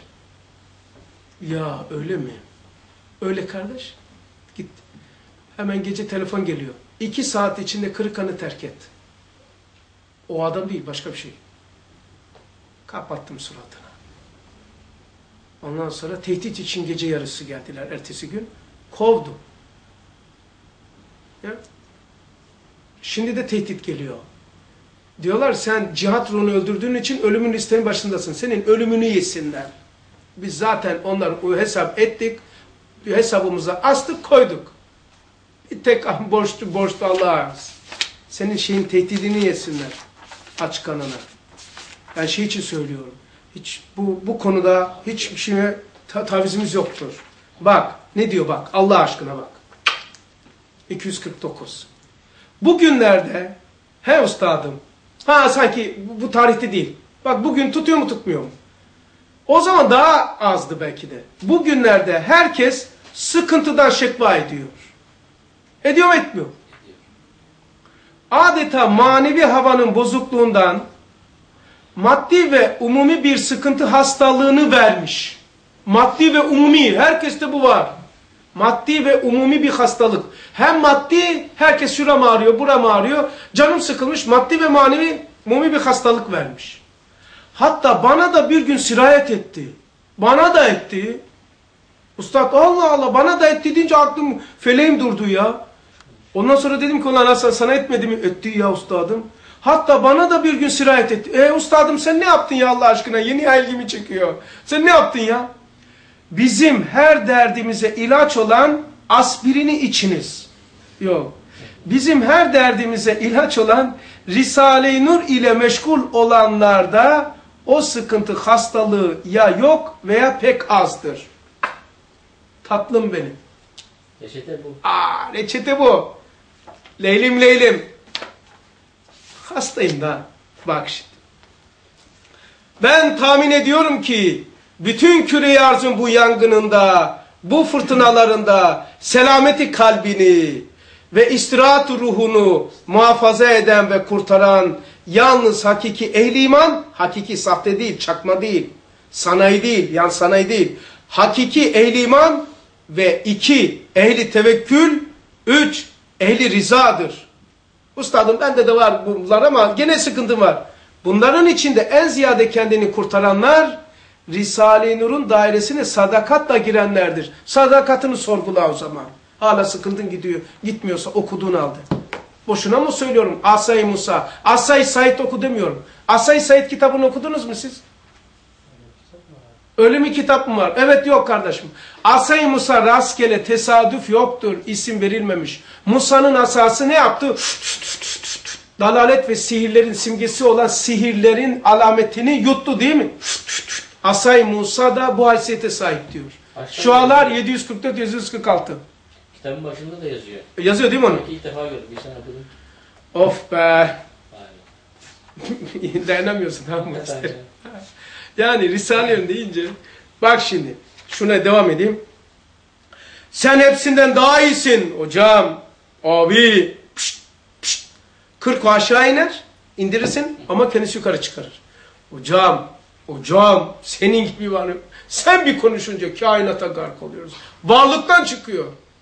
Ya öyle mi? Öyle kardeş. Git. Hemen gece telefon geliyor. İki saat içinde Kırıkhan'ı terk et. O adam değil, başka bir şey. Kapattım suratına. Ondan sonra tehdit için gece yarısı geldiler ertesi gün. Kovdum. Ya. Şimdi de tehdit geliyor. Diyorlar sen cihat ruhunu öldürdüğün için ölümün listenin başındasın. Senin ölümünü yesinler. Biz zaten onları hesap ettik. Hesabımıza astık koyduk. Bir tek borçlu borçlu Allah'a. Senin şeyin tehdidini yesinler. Aç kanına. Ben şey için söylüyorum. Hiç bu bu konuda hiçbir şeye ta tavizimiz yoktur. Bak ne diyor bak Allah aşkına bak. iki yüz kırk dokuz. Bugünlerde he ustadım. Ha sanki bu, bu tarihte değil. Bak bugün tutuyor mu tutmuyor mu? O zaman daha azdı belki de. Bugünlerde herkes sıkıntıdan şekva ediyor. Ediyor mu etmiyor? Adeta manevi havanın bozukluğundan maddi ve umumi bir sıkıntı hastalığını vermiş. Maddi ve umumi, herkeste bu var. Maddi ve umumi bir hastalık. Hem maddi, herkes şuram ağrıyor, buram ağrıyor. Canım sıkılmış, maddi ve manevi umumi bir hastalık vermiş. Hatta bana da bir gün sirayet etti. Bana da etti. Ustad Allah Allah bana da etti deyince aklım feleğim durdu ya. Ondan sonra dedim ki ulan Hasan sana etmedi mi? Etti ya ustadım. Hatta bana da bir gün sirayet etti. E ustadım sen ne yaptın ya Allah aşkına? Yeni ilgimi çekiyor. Sen ne yaptın ya? Bizim her derdimize ilaç olan aspirini içiniz. Yok. Bizim her derdimize ilaç olan Risale-i Nur ile meşgul olanlarda o sıkıntı hastalığı ya yok veya pek azdır. Tatlım benim. Reçete bu. Aa, reçete bu. Leylim leylim. Hastayım da. Bak şimdi. Ben tahmin ediyorum ki bütün küre-i arzın bu yangınında, bu fırtınalarında selameti kalbini ve istirahat ruhunu muhafaza eden ve kurtaran yalnız hakiki ehli iman, hakiki sahte değil, çakma değil, sanayi değil, yan sanayi değil. Hakiki ehli iman ve iki ehli tevekkül, üç ehli rizadır. Ustadım bende de var bunlar ama gene sıkıntım var. Bunların içinde en ziyade kendini kurtaranlar Risale-i Nur'un dairesine sadakatla girenlerdir. Sadakatini sorgula o zaman. Hala sıkıntın gidiyor. Gitmiyorsa okuduğunu aldı. Boşuna mı söylüyorum? Asay Musa. Asay Said oku demiyorum. Asay Said kitabını okudunuz mu siz? Öyle mi kitap mı var? Evet yok kardeşim. Asay Musa rastgele tesadüf yoktur. İsim verilmemiş. Musa'nın asası ne yaptı? Dalalet ve sihirlerin simgesi olan sihirlerin alametini yuttu değil mi? Asay Musa da bu haysiyete sahip diyor. Şualar yedi yüz kırk dört yedi yüz kırk altı. Kitabın başında da yazıyor. Yazıyor değil mi onu? İlk defa gördüm. Bir sene okudum. Of be. Dayanamıyorsun tamam mı? Yani Risale-i deyince bak şimdi şuna devam edeyim. Sen hepsinden daha iyisin hocam. Abi. Pişt, pişt. kırk o aşağı iner. İndirirsin ama kendisi yukarı çıkarır. Hocam. Hocam. Senin gibi var. Sen bir konuşunca kainata gark oluyoruz. Varlıktan çıkıyor.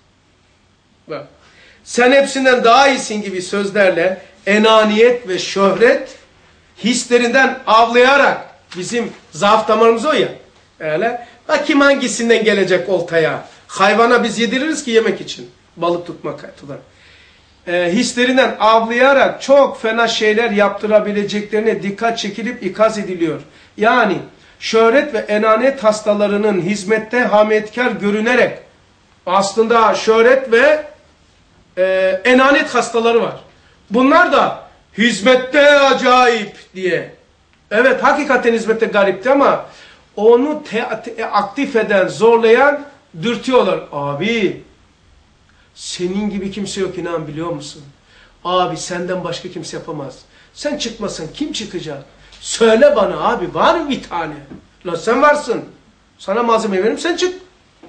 Bak. Sen hepsinden daha iyisin gibi sözlerle enaniyet ve şöhret hislerinden avlayarak bizim zaaf damarımız o ya. Öyle. Bakayım hangisinden gelecek oltaya. Hayvana biz yediririz ki yemek için. Balık tutmak tutar. E, hislerinden avlayarak çok fena şeyler yaptırabileceklerine dikkat çekilip ikaz ediliyor. Yani şöhret ve enanet hastalarının hizmette hametkar görünerek aslında şöhret ve e, enanet hastaları var. Bunlar da hizmette acayip diye. Evet hakikaten hizmette garipti ama onu te te aktif eden, zorlayan dürtüyorlar. Abi senin gibi kimse yok inan biliyor musun? Abi senden başka kimse yapamaz. Sen çıkmasan kim çıkacak? Söyle bana abi var mı bir tane? Lan sen varsın. Sana malzeme veririm sen çık.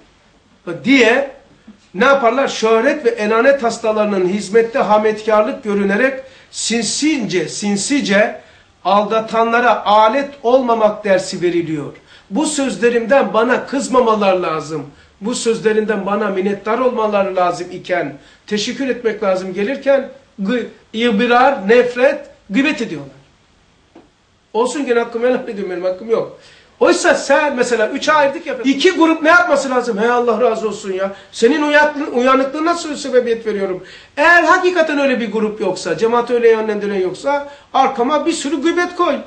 Diye ne yaparlar? Şöhret ve enanet hastalarının hizmette hametkarlık görünerek sinsince, sinsice aldatanlara alet olmamak dersi veriliyor. Bu sözlerimden bana kızmamalar lazım. Bu sözlerinden bana minnettar olmaları lazım iken, teşekkür etmek lazım gelirken, ibirar, nefret, gıybet ediyorlar. Olsun gene hakkımı helal ediyorum, benim hakkım yok. Oysa sen mesela üçe ayırdık ya. İki grup ne yapması lazım? Hey Allah razı olsun ya. Senin uyanıklığına nasıl sebebiyet veriyorum? Eğer hakikaten öyle bir grup yoksa, cemaat öyle yönlendiren yoksa arkama bir sürü gıybet koy.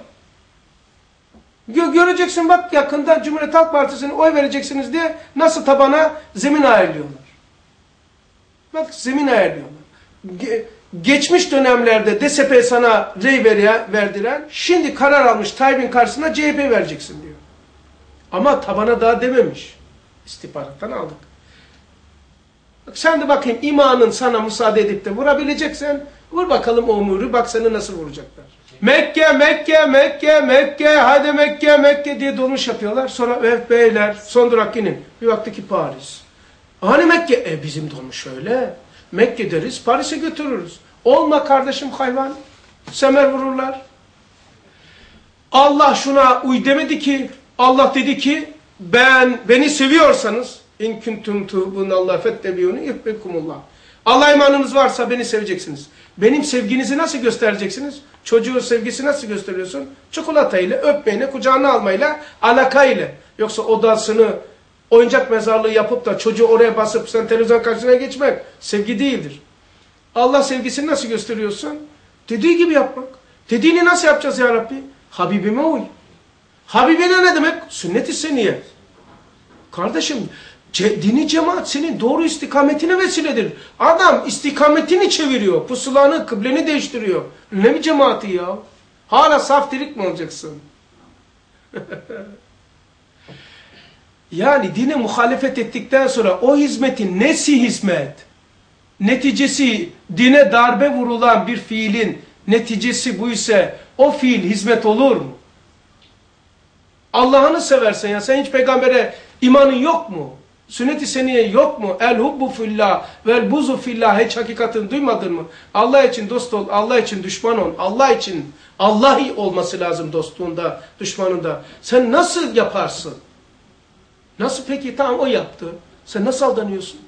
Gö göreceksin bak yakında Cumhuriyet Halk Partisi'ne oy vereceksiniz diye nasıl tabana zemin ayarlıyorlar. Bak zemin ayarlıyorlar. Ge geçmiş dönemlerde D S P sana rey verdiren, şimdi karar almış Tayyip'in karşısına C H P vereceksin diyor. Ama tabana daha dememiş. İstihbarattan aldık. Bak sen de bakayım imanın sana müsaade edip de vurabileceksen vur bakalım o umuru, bak seni nasıl vuracaklar. Mekke, Mekke, Mekke, Mekke, hadi Mekke, Mekke diye dolmuş yapıyorlar. Sonra evet beyler, son durak inin. Bir baktı ki Paris. Hani Mekke? E bizim dolmuş öyle. Mekke deriz, Paris'e götürürüz. Olma kardeşim hayvan. Semer vururlar. Allah şuna uy demedi ki, Allah dedi ki, ben beni seviyorsanız, in kuntum tu'bunallah fettebiyuni yuhibbukumullah. Allah imanınız varsa beni seveceksiniz. Benim sevginizi nasıl göstereceksiniz? Çocuğun sevgisi nasıl gösteriyorsun? Çikolatayla, öpmeyle, kucağına almayla, alakayla. Yoksa odasını, oyuncak mezarlığı yapıp da çocuğu oraya basıp sen televizyon karşısına geçmek sevgi değildir. Allah sevgisini nasıl gösteriyorsun? Dediği gibi yapmak. Dediğini nasıl yapacağız ya Rabbi? Habibime uy. Habibine ne demek? Sünnet-i seniyye. Kardeşim, ce dini cemaat senin doğru istikametine vesiledir. Adam istikametini çeviriyor. Pusulanı, kıbleni değiştiriyor. Ne bir cemaati ya? Hala saftirik mi olacaksın? Yani dine muhalefet ettikten sonra o hizmetin nesi hizmet? Neticesi dine darbe vurulan bir fiilin neticesi bu ise o fiil hizmet olur mu? Allah'ını seversen ya sen hiç peygambere imanın yok mu? Sünnet-i seniye yok mu? El hubbu fillah vel buzu fillah, hiç hakikatini duymadın mı? Allah için dost ol, Allah için düşman ol. Allah için Allah olması lazım dostluğunda, düşmanında. Sen nasıl yaparsın? Nasıl peki? Tamam o yaptı. Sen nasıl aldanıyorsun?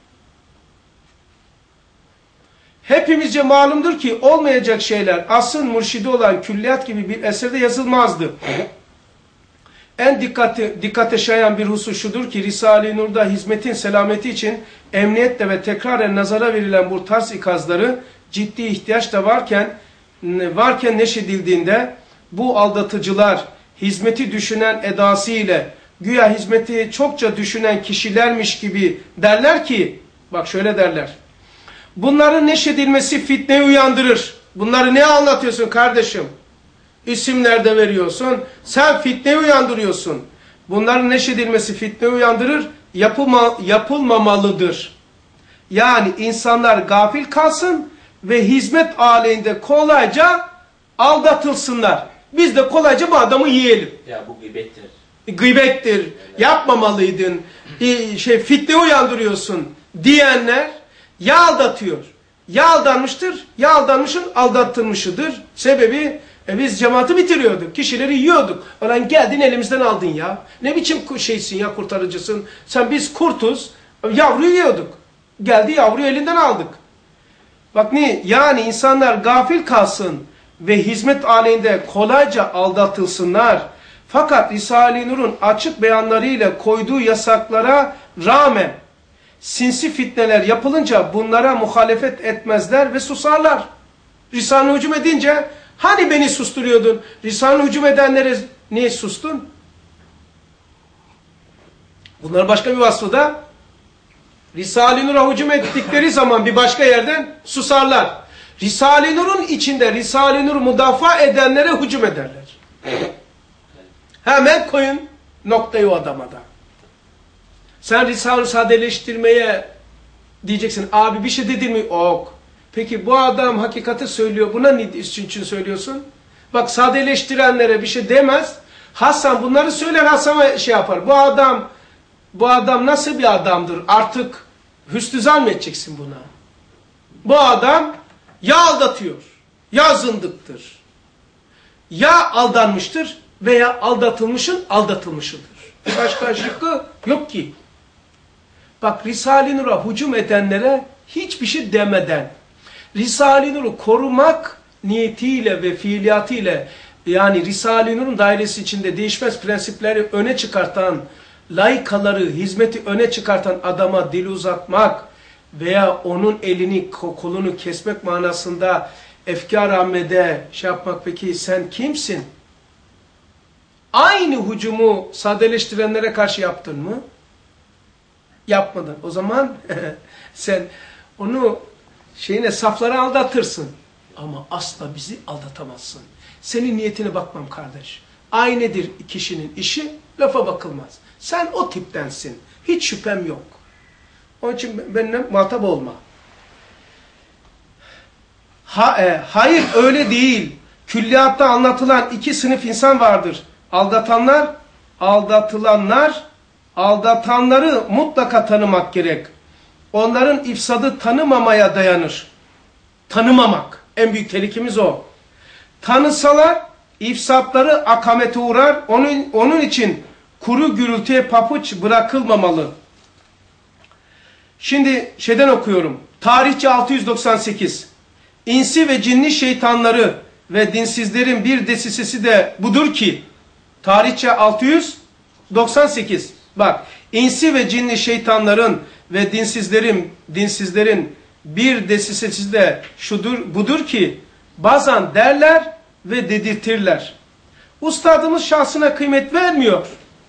Hepimizce malumdur ki olmayacak şeyler asrın mürşidi olan Külliyat gibi bir eserde yazılmazdı. En dikkate, dikkate şayan bir husus şudur ki Risale-i Nur'da hizmetin selameti için emniyetle ve tekraren nazara verilen bu tarz ikazları ciddi ihtiyaç da varken varken neşredildiğinde bu aldatıcılar hizmeti düşünen edası ile güya hizmeti çokça düşünen kişilermiş gibi derler ki, bak şöyle derler. Bunların neşredilmesi fitneyi uyandırır. Bunları ne anlatıyorsun kardeşim? İsimler de veriyorsun. Sen fitneyi uyandırıyorsun. Bunların neşredilmesi fitneyi uyandırır. Yapılma, yapılmamalıdır. Yani insanlar gafil kalsın ve hizmet aleyhinde kolayca aldatılsınlar. Biz de kolayca bu adamı yiyelim. Ya bu gıybettir. Gıybettir. Evet. Yapmamalıydın. Şey, fitne uyandırıyorsun diyenler ya aldatıyor. Ya aldanmıştır, ya aldanmışın aldattırmışıdır. Sebebi e biz cemaati bitiriyorduk. Kişileri yiyorduk. Ulan geldin elimizden aldın ya. Ne biçim şeysin ya, kurtarıcısın. Sen biz kurtuz. Yavruyu yiyorduk. Geldi yavruyu elinden aldık. Bak ne? Yani insanlar gafil kalsın ve hizmet aleyhinde kolayca aldatılsınlar. Fakat Risale-i Nur'un açık beyanlarıyla koyduğu yasaklara rağmen sinsi fitneler yapılınca bunlara muhalefet etmezler ve susarlar. Risale-i hücum edince hani beni susturuyordun? Risale-i hücum edenlere niye sustun? Bunlar başka bir vasfı da Risale-i Nur'a hücum ettikleri zaman bir başka yerden susarlar. Risale-i Nur'un içinde Risale-i Nur müdafaa edenlere hücum ederler. Hemen koyun noktayı o adama da. Sen Risale-i sadeleştirmeye diyeceksin. Abi bir şey dedin mi? Ok. Peki bu adam hakikati söylüyor. Buna ne için söylüyorsun? Bak sadeleştirenlere bir şey demez. Hasan bunları söyler, Hasan'a şey yapar. Bu adam bu adam nasıl bir adamdır? Artık hüsnü zan mı edeceksin buna? Bu adam ya aldatıyor, ya zındıktır. Ya aldanmıştır veya aldatılmışın aldatılmışıdır. Başka şıkkı yok ki. Bak Risale-i Nur'a hücum edenlere hiçbir şey demeden Risale-i Nur'u korumak niyetiyle ve fiiliyatıyla yani Risale-i Nur'un dairesi içinde değişmez prensipleri öne çıkartan, laikaları, hizmeti öne çıkartan adama dil uzatmak veya onun elini, kolunu kesmek manasında efkar Ahmet'e şey yapmak, peki sen kimsin? Aynı hücumu sadeleştirenlere karşı yaptın mı? Yapmadın. O zaman sen onu şeyine, saflara aldatırsın. Ama asla bizi aldatamazsın. Senin niyetine bakmam kardeş. Aynıdır kişinin işi, lafa bakılmaz. Sen o tiptensin. Hiç şüphem yok. Onun için benimle muhatap olma. Ha, e, hayır öyle değil. Külliyatta anlatılan iki sınıf insan vardır. Aldatanlar, aldatılanlar, aldatanları mutlaka tanımak gerek. Onların ifsadı tanımamaya dayanır. Tanımamak. En büyük tehlikemiz o. Tanısalar ifsatları akamete uğrar. Onun, onun için kuru gürültüye papuç bırakılmamalı. Şimdi şeyden okuyorum. Tarihçi altı yüz doksan sekiz. İnsi ve cinni şeytanları ve dinsizlerin bir desisesi de budur ki, tarihçi altı yüz doksan sekiz. Bak, insi ve cinni şeytanların ve dinsizlerin dinsizlerin bir desisesi de şudur, budur ki, bazen derler ve dedirtirler. Ustadımız şahsına kıymet vermiyor.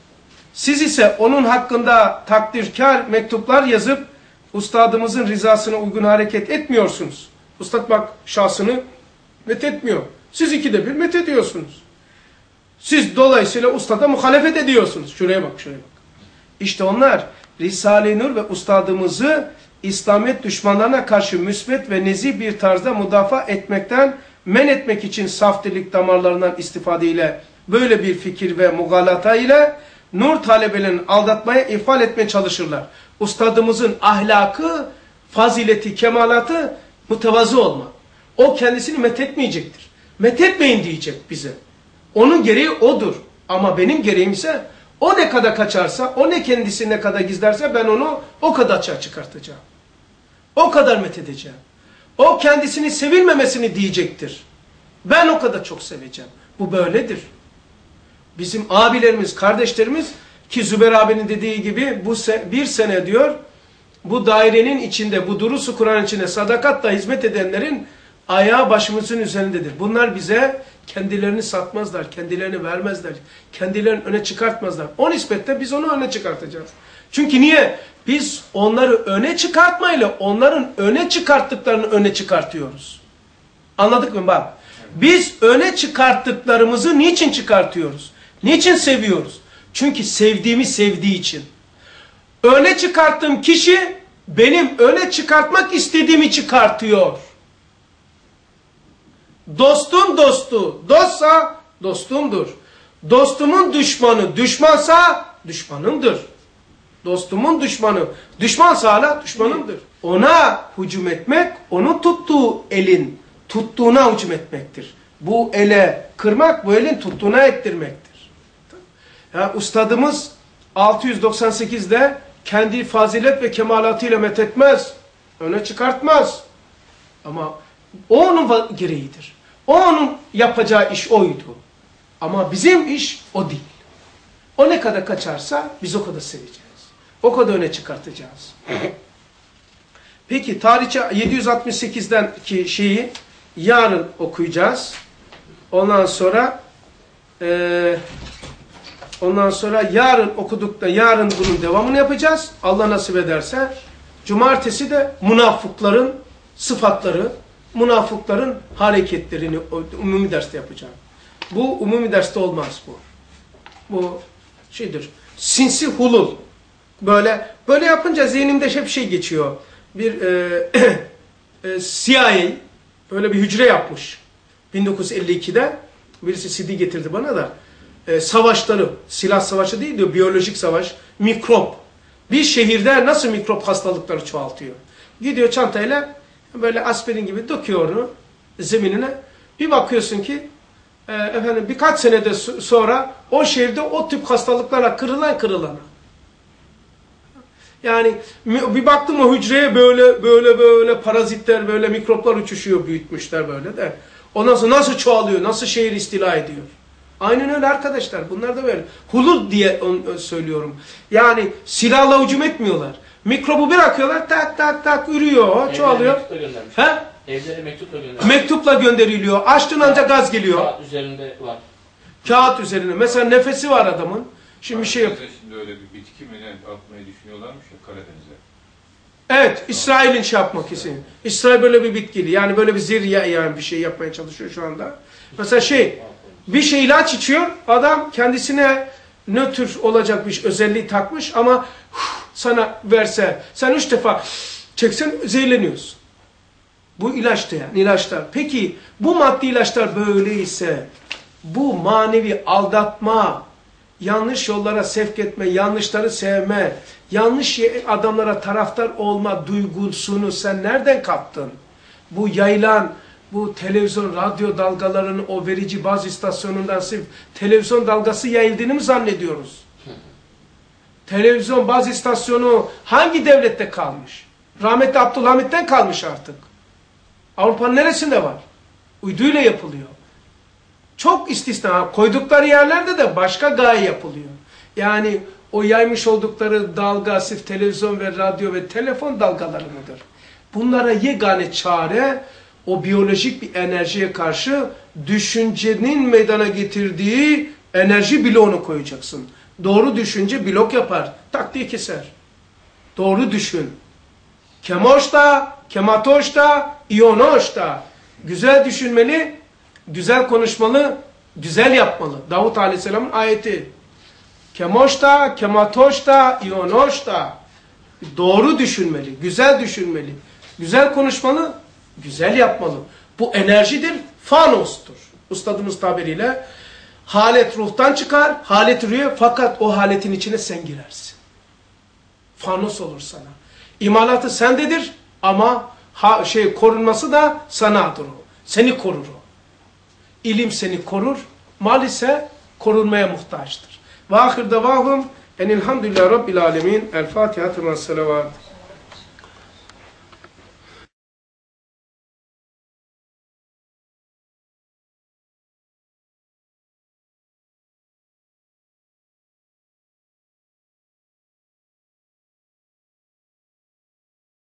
Siz ise onun hakkında takdirkar mektuplar yazıp ustadımızın rızasına uygun hareket etmiyorsunuz. Ustad bak şahsını methetmiyor. Siz ikide bir methediyorsunuz. Siz dolayısıyla ustada muhalefet ediyorsunuz. Şuraya bak, şuraya bak. İşte onlar Risale-i Nur ve ustadımızı İslamiyet düşmanlarına karşı müsbet ve nezih bir tarzda müdafaa etmekten men etmek için saf dilik damarlarından istifadeyle böyle bir fikir ve mugalata ile nur talebelerini aldatmaya, ifade etmeye çalışırlar. Ustadımızın ahlakı, fazileti, kemalatı mütevazı olma. O kendisini methetmeyecektir. Methetmeyin diyecek bize. Onun gereği odur. Ama benim gereğim ise o ne kadar kaçarsa, o ne kendisi ne kadar gizlerse ben onu o kadar açığa çıkartacağım. O kadar methedeceğim. O kendisini sevilmemesini diyecektir. Ben o kadar çok seveceğim. Bu böyledir. Bizim abilerimiz, kardeşlerimiz ki Zübeyir abinin dediği gibi bu se bir sene diyor, bu dairenin içinde, bu durusu Kur'an içinde sadakatla hizmet edenlerin ayağı başımızın üzerindedir. Bunlar bize kendilerini satmazlar, kendilerini vermezler, kendilerini öne çıkartmazlar. O nispetle biz onu öne çıkartacağız. Çünkü niye? Biz onları öne çıkartmayla onların öne çıkarttıklarını öne çıkartıyoruz. Anladık mı? Bak. Biz öne çıkarttıklarımızı niçin çıkartıyoruz? Niçin seviyoruz? Çünkü sevdiğimi sevdiği için. Öne çıkarttığım kişi benim öne çıkartmak istediğimi çıkartıyor. Dostum dostu, dostsa dostumdur. Dostumun düşmanı düşmansa düşmanımdır. Dostumun düşmanı düşmansa hala düşmanımdır. Ona hücum etmek, onun tuttuğu elin tuttuğuna hücum etmektir. Bu ele kırmak, bu elin tuttuğuna ettirmektir. Ya, ustadımız altı yüz doksan sekizde kendi fazilet ve kemalatıyla methetmez, öne çıkartmaz. Ama o onun gereğidir. O onun yapacağı iş oydu. Ama bizim iş o değil. O ne kadar kaçarsa biz o kadar seveceğiz. O kadar öne çıkartacağız. Peki tarihçi yedi yüz altmış sekiz'deki şeyi yarın okuyacağız. Ondan sonra e, ondan sonra yarın okuduk da yarın bunun devamını yapacağız. Allah nasip ederse. Cumartesi de münafıkların sıfatları, münafıkların hareketlerini umumi derste yapacağım. Bu umumi derste olmaz bu. Bu şeydir. Sinsi hulul. Böyle böyle yapınca zihnimde hep şey geçiyor. Bir e, e, C I A böyle bir hücre yapmış. bin dokuz yüz elli iki'de birisi C D getirdi bana da. E, savaşları, silah savaşı değil diyor, biyolojik savaş, mikrop. Bir şehirde nasıl mikrop hastalıkları çoğaltıyor. Gidiyor çantayla böyle aspirin gibi döküyor onu zeminine. Bir bakıyorsun ki e, efendim birkaç senede sonra o şehirde o tip hastalıklarla kırılan kırılana. Yani bir baktım o hücreye böyle böyle böyle parazitler, böyle mikroplar uçuşuyor, büyütmüşler böyle de. Ondan sonra nasıl çoğalıyor, nasıl şehir istila ediyor. Aynen öyle arkadaşlar. Bunlar da böyle. Hulul diye söylüyorum. Yani silahla hücum etmiyorlar. Mikrobu bırakıyorlar, tak tak tak ürüyor, çoğalıyor. Mektupla göndermiş. He? Evlere mektupla göndermiş. Mektupla gönderiliyor. Açtın ancak gaz geliyor. Kağıt üzerinde var. Kağıt üzerine. Mesela nefesi var adamın. Şimdi bir şey yap. Şimdi öyle bir bitki mi ne atmayı düşünüyorlarmış ya Karadeniz'e. Evet, İsrail'in şey yapmak için. İsrail böyle bir bitkili. Yani böyle bir zirya yani bir şey yapmaya çalışıyor şu anda. Mesela şey, bir şey ilaç içiyor. Adam kendisine nötr olacak bir özelliği takmış ama sana verse, sen üç defa çeksen zehirleniyorsun. Bu ilaçtı yani, ilaçlar. Peki bu maddi ilaçlar böyleyse, bu manevi aldatma, yanlış yollara sevk etme, yanlışları sevme, yanlış adamlara taraftar olma duygusunu sen nereden kaptın? Bu yayılan, bu televizyon, radyo dalgalarının o verici baz istasyonundan sırf televizyon dalgası yayıldığını mı zannediyoruz? Televizyon baz istasyonu hangi devlette kalmış? Rahmetli Abdülhamit'ten kalmış artık. Avrupa'nın neresinde var? Uyduyla yapılıyor. Çok istisna. Koydukları yerlerde de başka gaye yapılıyor. Yani o yaymış oldukları dalga sırf televizyon ve radyo ve telefon dalgaları mıdır? Bunlara yegane çare o biyolojik bir enerjiye karşı düşüncenin meydana getirdiği enerji bloğunu koyacaksın. Doğru düşünce blok yapar. Tak diye keser. Doğru düşün. Kemoşta, kematoşta, iyonoşta. Güzel düşünmeli, güzel konuşmalı, güzel yapmalı. Davut Aleyhisselam'ın ayeti. Kemoşta, kematoşta, iyonoşta. Doğru düşünmeli, güzel düşünmeli, güzel konuşmalı, güzel yapmalı. Bu enerjidir, fanostur. Ustadımız tabiriyle. Halet ruhtan çıkar, halet rüya, fakat o haletin içine sen girersin. Fanos olur sana. İmalatı sendedir ama ha, şey korunması da sanadır o. Seni korur o. İlim seni korur, mal ise korunmaya muhtaçtır. Ve ahir davahum enilhamdülillah rabbil alemin. El Fatiha ve selavat.